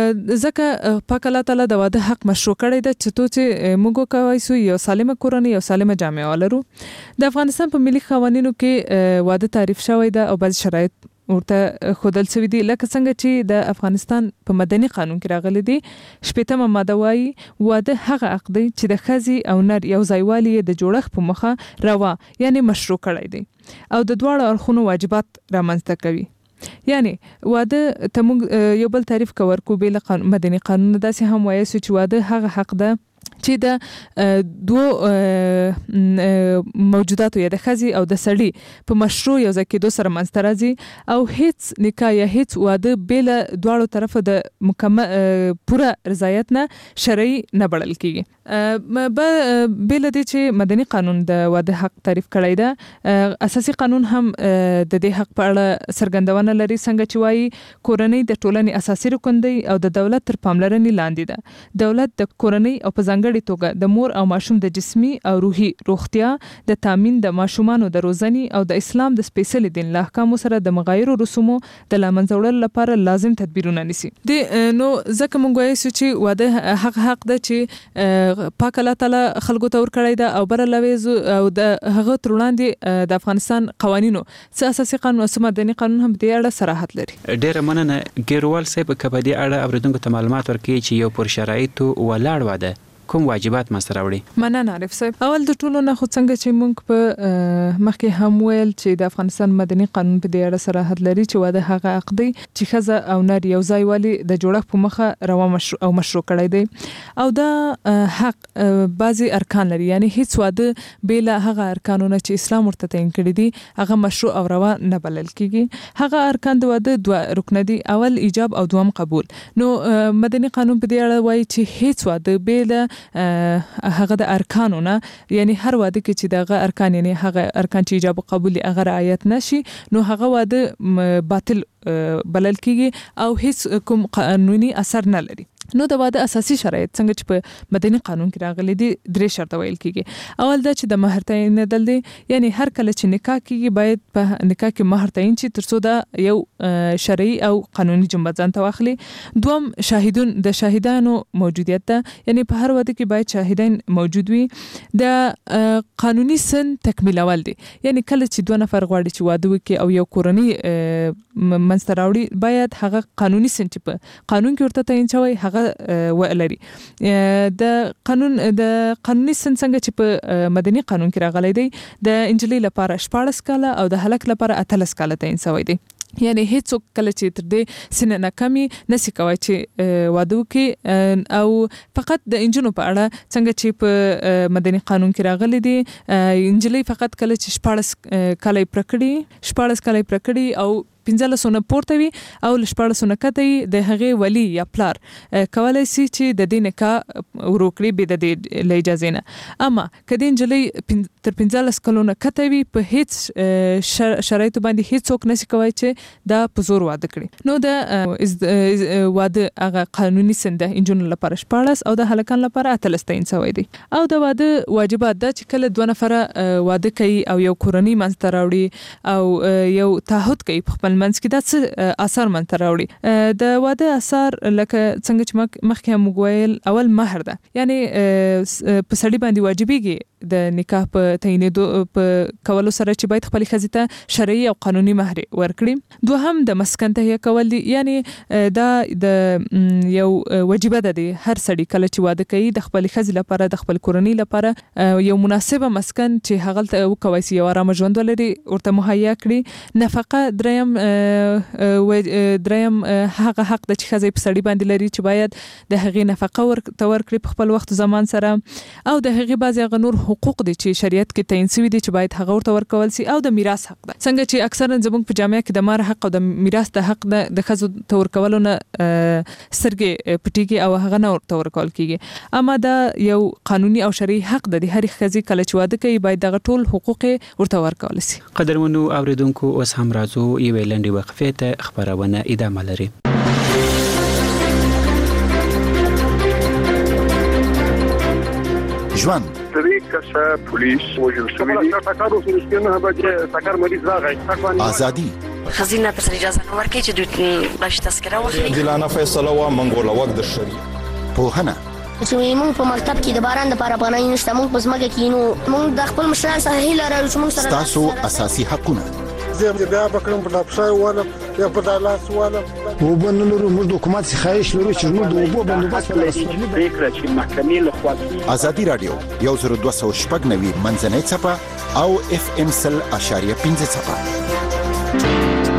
ځکه پاک الله تعالی د واده حق مشروع کړی ده چې تو چې موږ وکوای سو یو سالمه کورنۍ او سالمه جامعه ولرو. د افغانستان په ملي قوانینو کې واده تعریف شوی ده او بعض شرایط ورته خودل سوي دي لکه څنګه چې د افغانستان په مدني قانون کې راغلي دي. شپږمه ماده وايي واده هغه عقد دی چې د ښځې او نر یو ځایوالي د جوړښت په مخه روا یعنی مشروع کړی دی او د دواړو اړخونو واجبات رامنځته کوي. یعنی واده ته موږ یو بل تعریف کوو بل قانون مدني قانون داسې هم وایي چې واده هغه حق ده چې د دوه موجوداتو یا د ښځې او د سړي په مشروع یو ځای کېدو سره منځته راځي او هیڅ نکاح یا هیڅ واده بل دواړو طرفه د مکمل پوره رضایت نه شرعي نه بلل کیږي. بل د چې مدني قانون د واده حق تعریف کړی ده. اساسي قانون هم د دې حق په اړه څرګندونه لري څنګه چې وایي کورنۍ د ټولنې اساسي رکن دی او د دولت تر پاملرنې لاندې ده. دولت د کورنۍ او په ځانګړي توګه د مور او ماشوم د جسمي او روحي روغتیا د تامین د ماشومانو د روزنې او د اسلام د سپیشل دین له احکامو سره د مغایر رسومو د لامنځه وړلو لپاره لازم تدبیرونه نیسي. د نو ځکه موږ وایو چې واده حق حق ده چې پاک الله تعالی خلکو ته ورکړی ده او بر لويز او د هغه تر وړاندې د افغانستان قوانینو څه اساسي قانون او مدني قانون هم د اړه صراحت لري.
ډیره مننه ګیروال صاحب کبدي اړه اوریدونکو ته معلومات ورکړي چې یو پر شرایطو ولاړ واده کوم واجبات مسته راوړي.
مننه عارف صاحب. اول د ټولو نه خو څنګه چې موږ په مخکې هم ویل چې د افغانستان مدني قانون په دې اړه صراحت لري چې واده هغه عقد دی چې ښځه او نر یو ځای والی د جوړښت په مخه روا مشروع او مشروع کړی دی او دا حق بعضي ارکان لري یعنی هیڅ واده بل هغه ارکانونه چې اسلام ورته تعین کړی دي هغه مشروع او روا نه بلل کیږي. هغه ارکان د واده دوه رکن دي اول ایجاب او دوم قبول. نو مدني قانون په دې اړه وایي چې هیڅ واده بل هغه د ارکانونه یعنی هر واده کې چې دغه ارکان یعنی هغه ارکان چې ایجاب او قبول هغه رعایت نشي نو هغه واده باطل بلل کیږي او هیڅ کوم قانوني اثر نه لري. نو د واده اساسي شرایط څنګه چې په مدني قانون کې راغلي دي درې شرط ویل کیږي. اول دا چې د مہر تعین دل دي، یعنی هر کله چې نکاح کیږي باید په نکاح کې مہر تعین شي ترڅو دا یو شرعي او قانوني جنبه ځان ته واخلي. دوم شاهدون د شاهدانو موجودیت ده، یعنی په هر واده کې باید شاهدان موجود وي. د قانوني سن تکمیل اول دي، یعنی کله چې دوه نفر غواړي چې واده وکړي او یو کورنۍ منځته راوړي باید هغه قانوني سن چې په قانون کې ورته تعین شوی هغه ولري. د قانون د قانوني سن څنګه چې په مدني قانون کې راغلی دی د انجلۍ لپاره شپاړس کاله او د هلک لپاره اتلس کاله تعین شوی دی. یعنی هیڅوک کله چې تر دې سن نه کمی نسی کوي چې واده وکړي. او فقط د انجونو په اړه څنګه چې په مدني قانون کې راغلي دي انجلۍ فقط کله چې شپاړس کاله پرکړي شپاړس کاله پرکړي او پنځه سونه پورته وي او لشپاړس سونه کته د هغه ولی یا پلار کولای شي چې د دې نکاح وروکړي به د دې اجازه نه. اما کله انجلۍ تر پنځه کلونه کته وي په هیڅ شرایط باندې هیڅ څوک نشي کوي چې دا په زور واده کړي. نو د واده هغه قانوني سن د انجونو لپاره شپاړس او د هلکان لپاره اتلس تعین شوی دی. او د واده واجبات دا چې کله دوه نفره واده کوي او یو کورنۍ منځته راوړي او یو تعهد کوي په خپل منځ کې دا څه اثر منځته راوړي. د واده اثر لکه څنګه چې مخکې هم ویل اول مہر ده، یعنی په سړي باندې واجبېږي د نکاح په تعینېدو په کولو سره چې باید خپل ښځې ته شرعي او قانوني مہر ورکړي. دوهم د مسکن تهیه کول دي، یعنی دا د یو وجیبه ده دی هر سړي کله چې واده کوي د خپل ښځې لپاره د خپل کورنۍ لپاره یو مناسبه مسکن چې هغه ته وکوي چې یو آرامه ژوند ولري ورته مهیا کړي. نفقه دریم دریم هغه حق د چې ښځې په سړي باندې لري چې باید د هغې نفقه ورته ورکړي په خپل وخت زمان سره. او د هغې بعضې هغه نور حقوق دي چې شریعت کې تعین شوي دي چې باید هغه ورته ورکول شي. او د میراث حق ده، څنګه چې اکثرا زموږ په جامعه کې د مہر حق او د میراث د حق د ښځو ته ورکولو نه سترګې پټېږي او هغه نه ورته ورکول کېږي. اما دا یو قانوني او شرعي حق ده د هرې ښځې کله چې واده کوي باید دغه ټول حقوق ورته ورکول شي.
قدرمنو اوریدونکو اوس هم راځو یوې لنډې وقفې ته، خبرونه ادامه لري.
ژوند
درې کسه پولیس وژل شوي دي. ټکر اوس نشته نه بجې ټکر مریض راغی.
ازادي
خزینه پر اجازه نه ورکړي چې دوی باش تذکره واخلي.
دلانه فیصله وا منګوله وخت د شری
پوهنه
چې موږ په مکتب کې د باران د لپاره پناه نشته، موږ په ځمکه کې نو موږ د خپل مشران سره هیله لرو چې موږ سره
تاسو اساسي حقونه
زه بیا بکرم په ډاپسای والا یا په دالاس والا
وبنلو موږ د حکومت څخه خواهش لرو چې موږ د اوبو بندوبست
ولرو. فکر چې محکمې له خوا
ازادي رادیو یو زر دوه سوه شپږ نوي منځنۍ څپه او اف ام سل اشاریه پنځه څپه.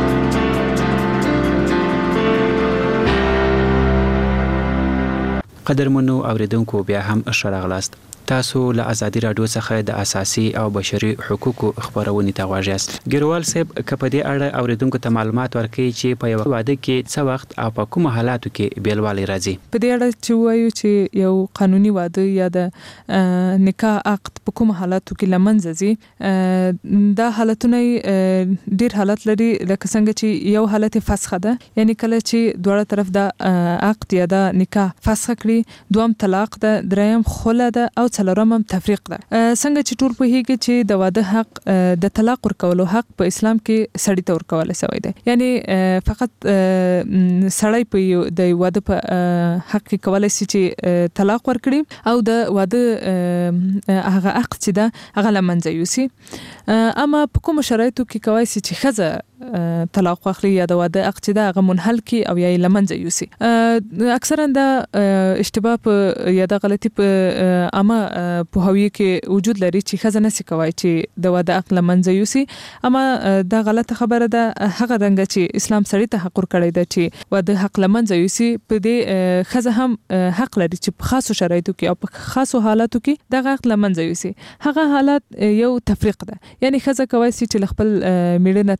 قدرمنو اوریدونکو بیا هم ښه راغلاست. تاسو له ازادي رادیو څخه د اساسي او بشري حقوقو خبرونه ته غواړئ یاست. ګیروال صاحب کپه دې اړه اوریدونکو ته معلومات ورکړي چې په یو واده کې څه وخت او په کوم حالاتو کې بیلوالی راځي.
په دې اړه چې وایو چې یو قانوني واده یا د نکاح عقد په کوم حالاتو کې لمنځه ځي، دا حالتونه ډیر حالت لري. لکه څنګه چې یو حالت فسخ ده، یعنی کله چې دواړه طرف د عقد یا د نکاح فسخ کړي. دوم طلاق ده، دریم خلع ده او څلورم هم تفریق ده. څنګه چې ټول پوهیږي چې د واده حق د طلاق ورکولو حق په اسلام کې سړی ته ورکول شوی دی. یعنی فقط سړی په د واده په حق کې کولای شي چې طلاق ورکړي او د واده هغه عقد چې ده هغه لمنځه یوسي. اما په کوم شرایطو کې کوي چې ښځه طلاق واخلي یا د واده عقد چې ده هغه منحل کی او یا لمنځه یوسي. اکثرا دا اشتباه په یا د غلطي په اما په هوی کې وجود لري چې ښځه نشي کوي چې د واده عقد لمنځه یوسي. اما دا غلطه خبره ده. هغه څنګه چې اسلام سړی ته حق ورکړی دی چې واده حق لمنځه یوسي، په دې ښځه هم حق لري چې په خاصو شرایطو کې او په خاصو حالاتو کې د عقد لمنځه یوسي. هغه حالت یو تفریق ده، یعنی ښځه کوي چې خپل میړه نه تفریق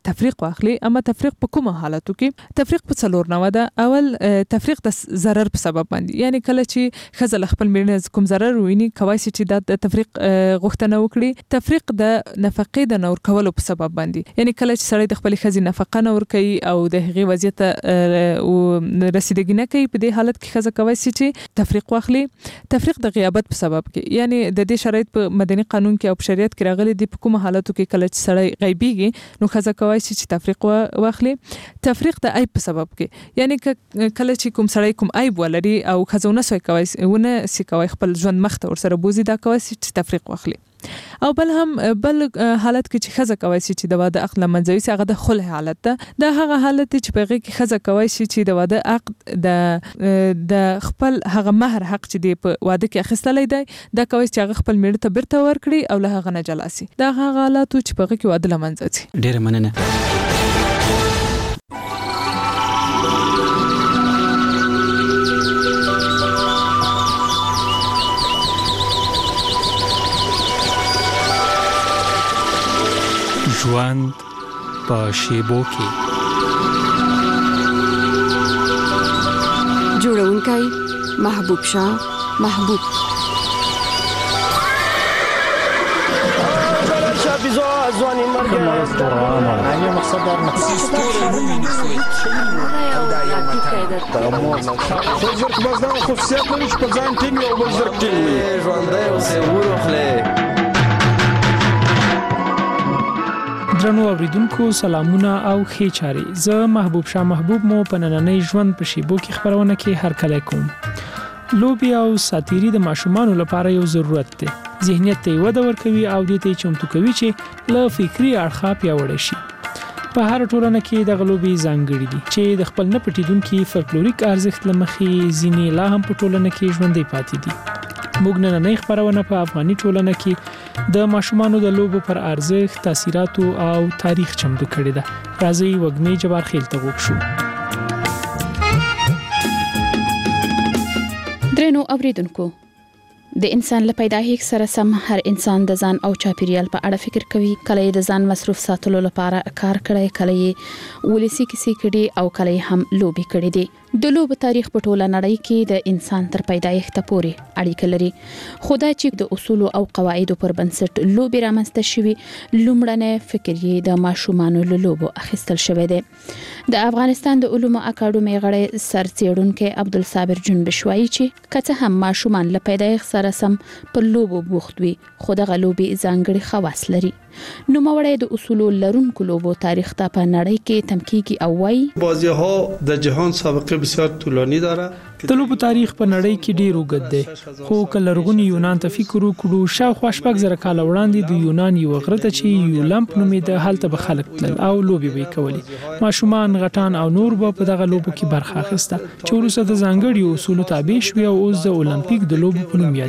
واخلي اما تفریق په کومه حالتو کې تفریق په څلور نوع ده. اول تفریق د ضرر په سبب باندې یعنی کله چې خزل خپل میړه کوم ضرر ویني کوي چې د تفریق غوښتنه وکړي. تفریق د نفقې د نور کولو په سبب باندې یعنی کله چې سړی د خپل خزي نفقه نور کوي او د هغې وضعیت او رسیدګي نه کوي په دې حالت کې خزه کوي چې تفریق واخلي. تفریق د غیابت په سبب کې یعنی د دې شرایط په مدني قانون کې او په شریعت کې راغلي دي په کومه حالتو کې کله چې سړی غیبیږي نو خزه کوي چې تفریق واخلي. تفریق د عیب په سبب کې یعنی کله چې کوم سړی کوم عیب ولري او خزونه سوي کوي ونه سي کوي خپل ژوند مخته ور سره بوزي دا کوي چې تفریق واخلي. او بل هم بل حالت کې چې خزه کوي چې د واده عقد منځوي هغه د خلع حالت ده. دا هغه حالت چې په هغه کې خزه کوي چې د واده عقد د د خپل هغه مہر حق چې دی په واده کې اخیستلې دی دا کوي چې هغه خپل میړه ته برته ورکړي او له هغه نه جلاسي. دا هغه حالت چې په هغه کې واده لمنځي.
ډیره مننه. ژوند په شیبو کې
جوړونکی محبوب شاه محبوب
ځواني مرګ نه مقصد در مقصد دا مو خو ورته بس دا خصوصیت لري چې په ځان ټینګ او بل زر ټینګ ژوندۍ اوسې وروخلې.
درنو اوریدونکو سلامونه او ښې چاري. زه محبوب شاه محبوب مو په نننۍ ژوند په شیبو کې خبرونه کې هر کله کوم. لوبي او ساتيري د ماشومانو لپاره یو ضرورت دی. ذهنیت ته وده ورکوي او دې ته چمتو کوي چې له فکری اړخه پیاوړی شي. په هر ټولنه کې د غلوبي ځانګړي دي چې د خپل نه پټیدونکو فولکلوریک ارزښت لمخې ځینې لا هم په ټولنه کې ژوندۍ پاتې دي. موږ نن نه خبرونه په افغاني ټولنه کې د ماشومانو د لوبو پر ارزښت، تاثیرات او تاریخ چمتو کړی ده. راځي وګنی جبار خیل ته وګ شو.
درنو اوریدونکو د انسان له پیدایښت سره سم هر انسان د ځان او چاپیریال په اړه فکر کوي. کله د ځان مصروف ساتلو لپاره کار کړی، کله ولسی کیسې کړي او کله هم لوبي کړي دي. د لوب تاریخ په ټوله نړۍ کې د انسان تر پیدایښت پورې اړیکه لري. خدای چې د اصول او قواعدو پر بنسټ لوبي رامنځته شوي، لومړنی فکر یې د ماشومانو له لوبو اخیستل شوی دی. د افغانستان د علومو اکاډمي غړی سرڅېړونکو عبدالصابر جنبش وایي چې کته هم ماشومان له پیدایښت سره سم په لوبو بوخت وي، خو دغه لوبي ځانګړي خواص لري. نو موړی د اصول لرونکو لوبو تاریخ ته په نړۍ کې تمکیږي او وایي
بازی‌ها د جهان سابقه بسیار طولانی داره.
د لوبو تاریخ په نړۍ کې ډیر اوږد دی، خو کله لرغوني یونان ته فکر وکړو شاوخوا شپږ زره کاله وړاندې د یونان یو غره ته چې یولمپ نومېده هلته به خلک تلل او لوبې به کولې. ماشومان، غټان او نور به په دغه لوبو کې برخه اخیسته چې وروسته د ځانګړي اصولو تابع شوي او اوس د اولمپیک د لوبو په نوم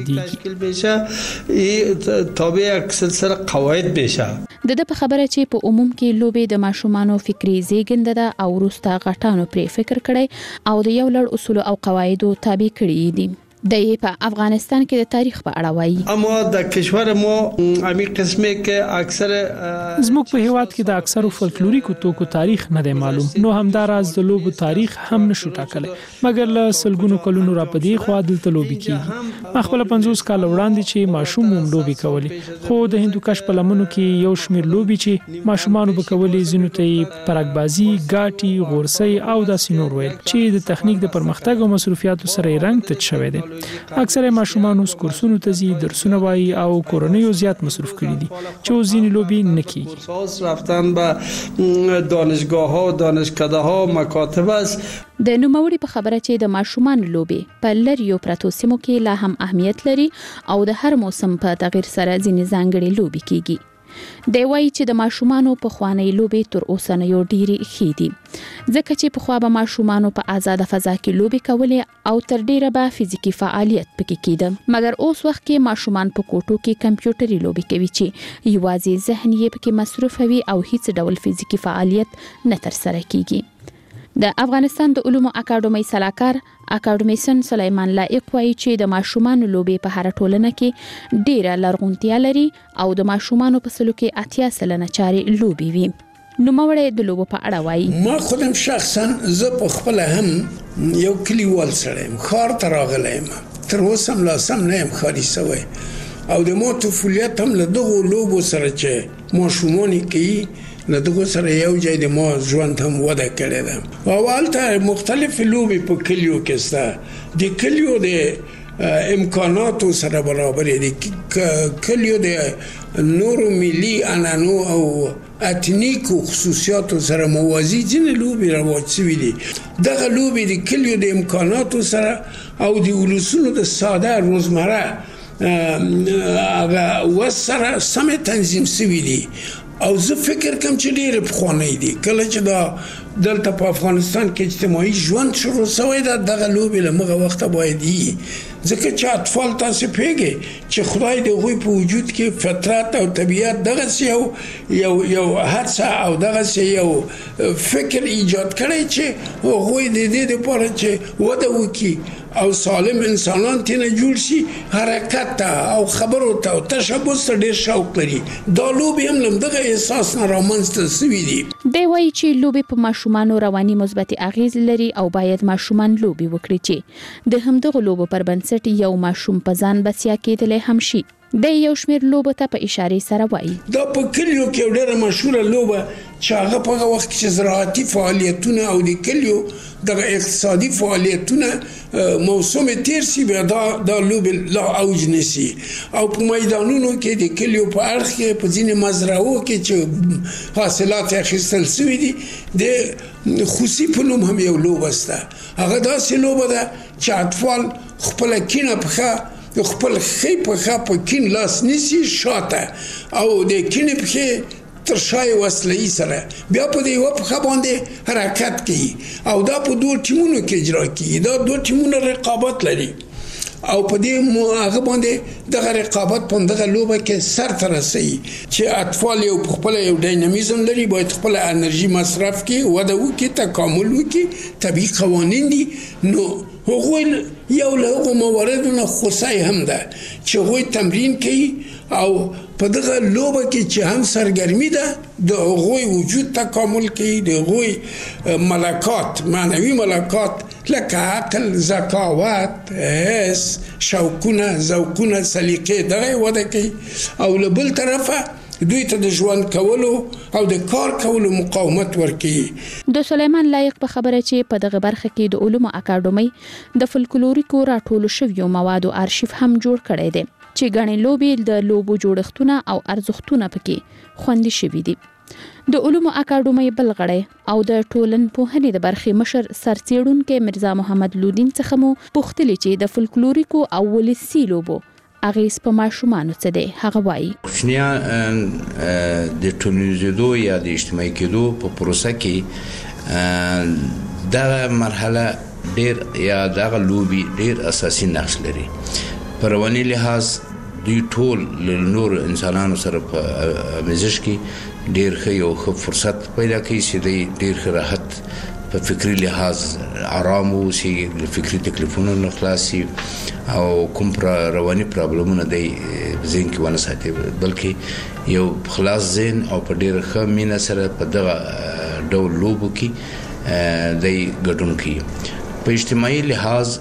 یادېږي. تابع یک سلسله قواعد بشه.
د د په خبره چې په عموم کې لوبې د ماشومانو فکری زیږنده ده او وروسته غټانو پرې فکر کړي او د یو لړ اصول او قواعدو تابع کړي دي. د په افغانستان کې د تاریخ په اړه وایي
اما د کشور مو امي قسمه کې اکثر
زموږ په هیواد کې د اکثرو فولکلوریکو توکو تاریخ نه دی معلوم، نو همداراز د لوبو تاریخ هم نشو ټاکلی، مګر له سلګونو کلونو را پدې خو دلته لوبي کیږي. ما خپل پنځوس کال وړاندې چې ماشوم هم لوبي کولې، خو د هندوکش په لمنو کې یو شمیر لوبي چې ماشومان به کولې زینو ته پرګبازي، ګاټي، غورسي او د سينور ویل چې د تخنیک د پرمختګ او مصرفياتو سره رنګ تچ شوی دی. اکثره ماشومان اوس کورسونو ته ځي، درسونه وایي او کورنۍ زیات مصرف کړي دي چې ځینې لوبي نه کیږي.
رفتن به دانشگاه‌ها، دانشکده‌ها، مکاتب است.
د نوموړي په خبره چې د ماشومان لوبي په لریو پراتو سیمو کې لا هم اهمیت لري او د هر موسم په تغیر سره ځینې ځانګړي لوبي کیږي. دی وایي چې د ماشومانو په خوانی لوبي تر اوسنیو ډیری ښې دي، ځکه چې په خوا به ماشومانو په آزاد فضا کې لوبي کولې او تر ډیره به فزیکی فعالیت پکې کېده. مګر اوس وخت کې ماشومان په کوټو کې کمپیوټري لوبي کوي چې یوازې ذهن یې پکې مصروف وي او هیڅ ډول فزیکی فعالیت نه تر سره کیږي. د افغانستان د علومو اکاډمي سلاکار اکاډمیسن سلیمان لایق وایي چې د ماشومان لوبي په هر ټولنه کې ډیره لرغونتیا لري او د ماشومان په سلو کې اتیا سلنه چاري لوبي وي. نوموړی د لوبو په اړه وایي.
ما خودم شخصا زه په خپل هم یو کلیوال سره یم، ښار ته راغلی یم، تر اوسه هم لا سم نه یم ښاري سوی او د ما طفولیت هم له دغو لوبو سره چې ماشومان یې کوي له دغو سره یو ځای د ما ژوند هم وده کړې ده. او هلته مختلفې لوبې په کلیو کې شته، د کلیو د امکاناتو سره برابرې دي، کلیو د نورو ملي عنعنو او اتنیکو خصوصیاتو سره موازی ځینې لوبې رواج شوي دي. دغه لوبې د کلیو د امکاناتو سره او د ولسونو د ساده روزمره هغه وس سره سمې تنظیم شوي دي او زه فکر کوم چې ډېرې پخوانۍ دي. کله چې دا دلته په افغانستان کې اجتماعي ژوند شروع شوی ده، دغه لوبې له هغه وخته باید وي، ځکه چې اطفال تاسې پوهېږئ چې خدای د هغوی په وجود کې فطرت او طبیعت دغسې یو یو یو هڅه او دغسې یو فکر ایجاد کړی چې هغوی د دې دپاره چې وده وکړي او سالم انسانان تینه جوړ شي، حرکت ته او خبرو ته او تشبث ته ډېر شوق لري. دا لوبې هم له دغه احساس نه رامنځته شوي دي.
دی وایي چې لوبې په ماشومانو رواني مثبت اغیز لري او باید ماشومان لوبې وکړي چې د همدغه لوبو پر بنسټ یو ماشوم په ځان بسیا کېدلی هم شي. د یو شمېر لوبو ته په اشارې سره وایي.
دا په کلیو کې یو ډېره مشهوره لوبه چې هغه په هغه وخت کې چې زراعتي فعالیتونه او د کلیو دغه اقتصادي فعالیتونه موسم تیر شي، بیا دا دا لوبې لا اوج نیسي او په میدانونو کې د کلیو په اړخ کې په ځینې مزرعو کې چې حاصلات اخیستل شوي دي د خوسي په نوم هم یو لوبه شته. هغه داسې لوبه ده چې اطفال خپله کینه پښه خپل خې پښه په کین لاس نیسي شاته او د کینې پښې تر شای وسلې سره بیا په دې یوه پښه باندې حرکت کوي او دا په دوه ټیمونو کې اجرا کیږي. دا دوه ټیمونه رقابت لري او په دې هغه باندې دغه رقابت په دغه لوبه کې سر ته رسوي چې اطفال یو په خپله یو ډاینامیزم لري، باید خپله انرژي مصرف کړي، وده وکړي، تکامل وکړي، طبیعي قوانین دي. نو هغوی یو له هغو مواردو نه خوسی هم ده چې هغوی تمرین کوي او په دغه لوبه کې چې هم سرګرمي ده د هغوی وجود تکامل کوي، د هغوی ملکات معنوي ملکات لکه عقل، ذکاوت، حس، شوقونه، ذوقونه، سلیقې دغه وده کوي او له بل طرفه دوی ته د ژوند کولو او د کار کولو مقاومت ورکړي.
د سلیمان لایق په خبره چې په دغه برخه کې د علومو اکاډمۍ د فولکلوریکو راټولو شویو موادو آرشیف هم جوړ کړی دی چې ګڼې لوبې د لوبو جوړښتونه او ارزښتونه پکې خوندي شوي دي. د علومو اکاډمۍ بل غړی او د ټولنپوهنې د برخې مشر سرڅېړونکی مرزا محمد لودین څخه مو پوښتلي چې د فولکلوریکو او ولسي لوبو اغیز په ماشومانو څه دی. هغه وایي
کوچنیان د ټولنیزېدو یا د اجتماعي کېدو په پروسه کې دغه مرحله ډېر یا دغه لوبې ډېر اساسي نقش لري. په رواني لحاظ دوی ټول له نورو انسانانو سره په آمیزش کې ډېر ښه یو ښه فرصت پیدا کوي چې دوی ډېر ښه راحت په فکري لحاظ آرام اوسي، له فکري تکلیفونو نه خلاص شي او کوم رواني پرابلمونه دی ذهن کې ونه ساتي، بلکې یو خلاص ذهن او په ډېره ښه مینه سره په دغه ډول لوبو کې دی ګډون کوي. په اجتماعي لحاظ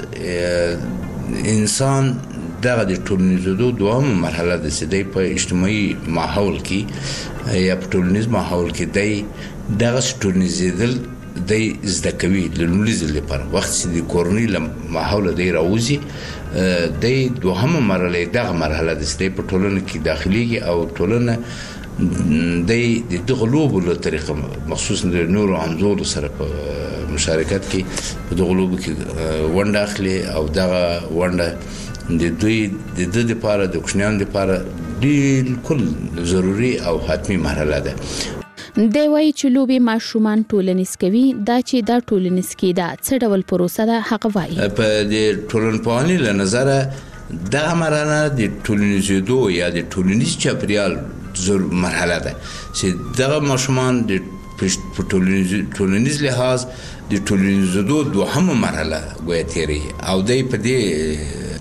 انسان دغه د ټولنیزېدو دوهمه مرحله ده چې دی په اجتماعي ماحول کې یا په ټولنیز ماحول کې دی دغه ټولنیزېدل دی زده کوي له لومړي ځل لپاره. وخت چې د کورنۍ له ماحوله دی راوځي دی دوهمه مرحله دغه مرحله ده چې دی په ټولنه کې داخليږي او ټولنه دی د دغه لوبو له طریقه مخصوصا د نورو همزولو سره په مشارکت کې په دغه لوبو کې ونډه اخلي او دغه ونډه د دوی د د لپاره د کوچنیانو لپاره بالکل ضروري او حتمی مرحله ده.
دی وایي چې لوبې ماشومان ټولنیز کوي. دا چې دا ټولنیز کېدا څه ډول پروسه ده هغه وایي.
په د ټولنپوهنې له نظره دغه مرحله د ټولنیزېدو یا د ټولنیز چاپریال مرحله ده چې دغه ماشومان د په ټولنیز لحاظ د ټولنیزېدو دوهمه مرحله ګویا تېروي او دی په دې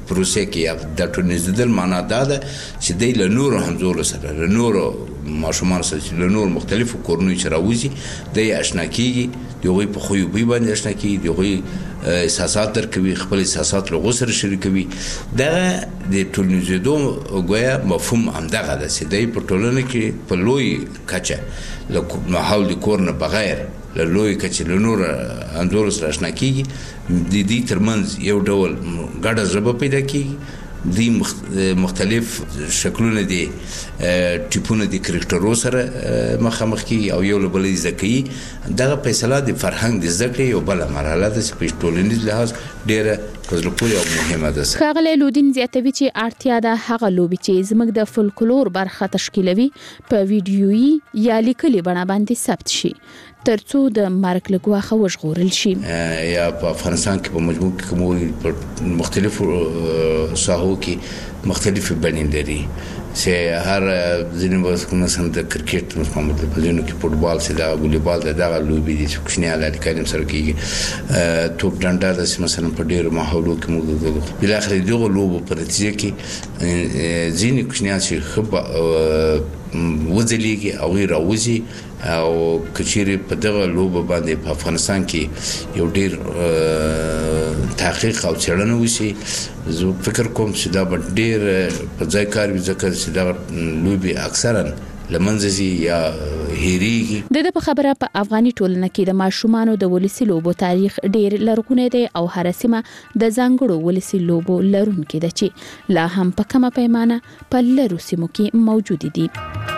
پروسه کې د ټولنیزېدل معنا دا ده چې دی له نورو همزولو سره له نورو ماشومانو سره چې له نورو مختلفو کورنیو چې راوځي دی اشنا کېږي د هغوی په خوی و بوی باندې اشنا کېږي د هغوی احساسات درکوي خپل احساسات له هغو سره شریکوي دغه د ټولنیزېدو ګویا مفهوم همدغه ده چې دی په ټولنه کې په لوی کچه له ماحول د کور نه بغیر له لوی کچې له نورو همزولو سره اشنا کېږي د دې ترمنځ یو ډول ګډه ژبه پیدا کېږي دی مختلف شکلونه دي ټیپونه د کرکټرو سره مخامخ کیږي او یو له بل زده کوي دغه فیصله د فرهنګ د زده کړې یو بل مرحله ده چې په ټولنیز لحاظ ډیره پزله پورې او مهمه ده.
ښاغلی لودین زیاتوي چې اړتیا ده هغه لوبې چې زموږ د فولکلور برخه تشکیلوي په ویډیويي یا لیکلي بڼه باندې ثبت شي ترڅو د مرګ له ګواښه وژغورل شي.
یا په افغانستان کې په مجموع کې کومو په مختلفو ساحو کې مختلفې بڼې لري چې هر ځینې وخت مثلا د کرکټ مثلا په ځینو کې فوټبال سي دا والیبال دا دغه لوبې دي چې کوچنیان لري کاریم سره کېږي توپ ډنډا د مثلا په ډېرو ماحولو کې موږ بل اخر دغه لوبو په نتیجه کې ځینې کوچنیان چې خب وځلېږي او راوځي او کچېرې په دغه لوبه باندې په افغانستان کې یو ډېر تحقیق او څېړنه وشي زه فکر کوم چې دا به ډېر په ځای کار وي ځکه چې دغه لوبې اکثرا لمنځه ځي یا هېرېږي.
د ده په خبره په افغاني ټولنه کې د ماشومانو د ولسي لوبو تاریخ ډېر لرغونی دی او هره سیمه د ځانګړو ولسي لوبو لرونکې ده چې لا هم په کمه پیمانه په لرو سیمو کې موجودې دي.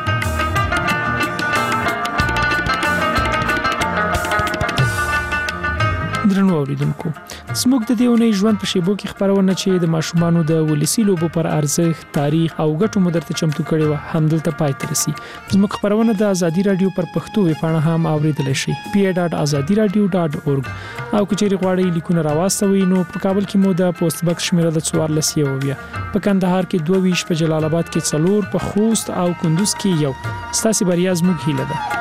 درنو اوریدونکو زموږ د دې اونۍ ژوند په شیبو کې خبرونه چې د ماشومانو د ولسی لوبو پر ارزښت تاریخ او ګټو مدرته چمتو کړي و همدلته پای ته رسي. زموږ خبرونه د ازادي رادیو پر پښتو ویبپاڼه هم اوریدل شي پی ای ډاټ ازادي رادیو ډاټ اورګ او کچېری غواړئ لیکونه راوستوي نو په کابل کې مو د پوسټ باکس شمیره د څوارلس یو بیا په کندهار کې دوه ویش په جلال آباد کې څلور په خوست او کندوز کې یو ستاسو بریا زموږ هیله ده.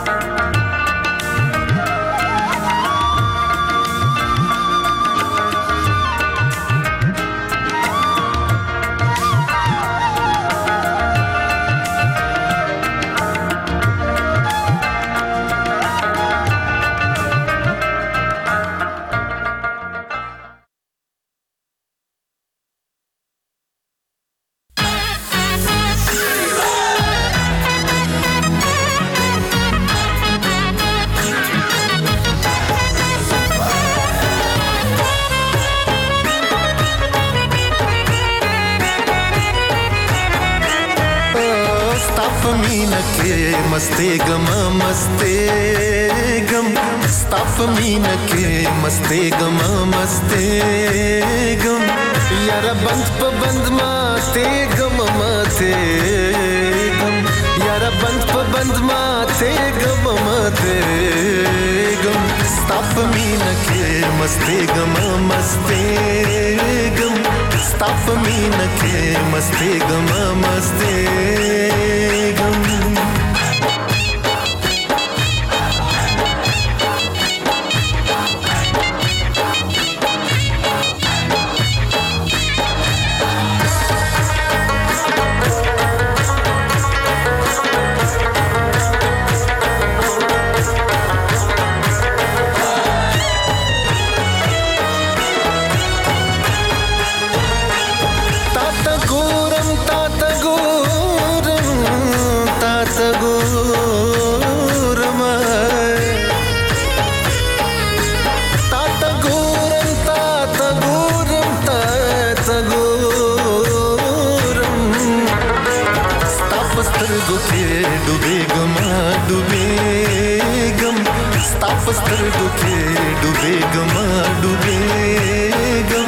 मस्ते गम मस्ते गम स्ताफ मीन के मस्ते गम मस्ते गम यार बंद प बंद माते गम माते गम यार बंद प बंद माते गम माते गम स्ताफ मीन के मस्ते गम मस्ते गम स्ताफ मीन के मस्ते गम मस्ते गम سترګو کې ډوبې ګما ډوبې ګم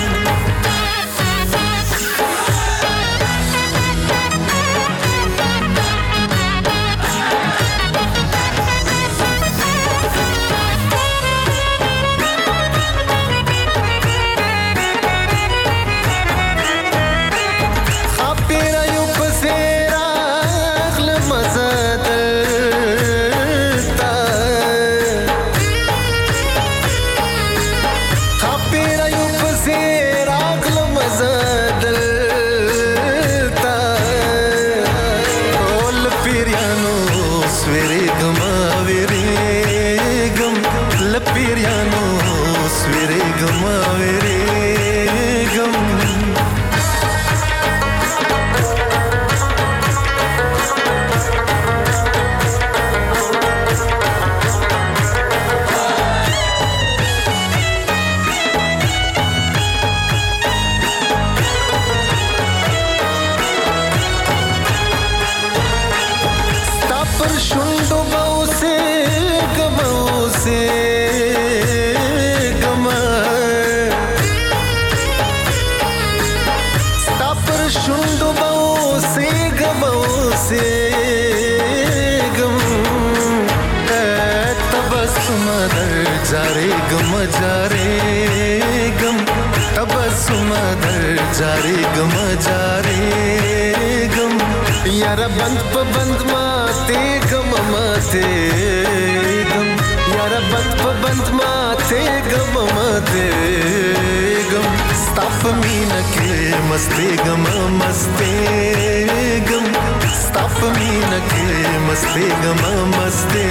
خاپیرا یو پسیرا خل مزد see पर शुंडो बाऊ से गमाऊ से गमा स्ता पर शुंडो बाऊ से गमाऊ से गम तबस्सुम दर जारे गम जारे गम तबस्सुम दर जारे गम जारे गम यारा बंद प बंद माते गम माते गम यारा बंद प बंद माते गम माते गम स्ताप मीन के मस्ते गम मस्ते गम स्ताप मीन के मस्ते गम मस्ते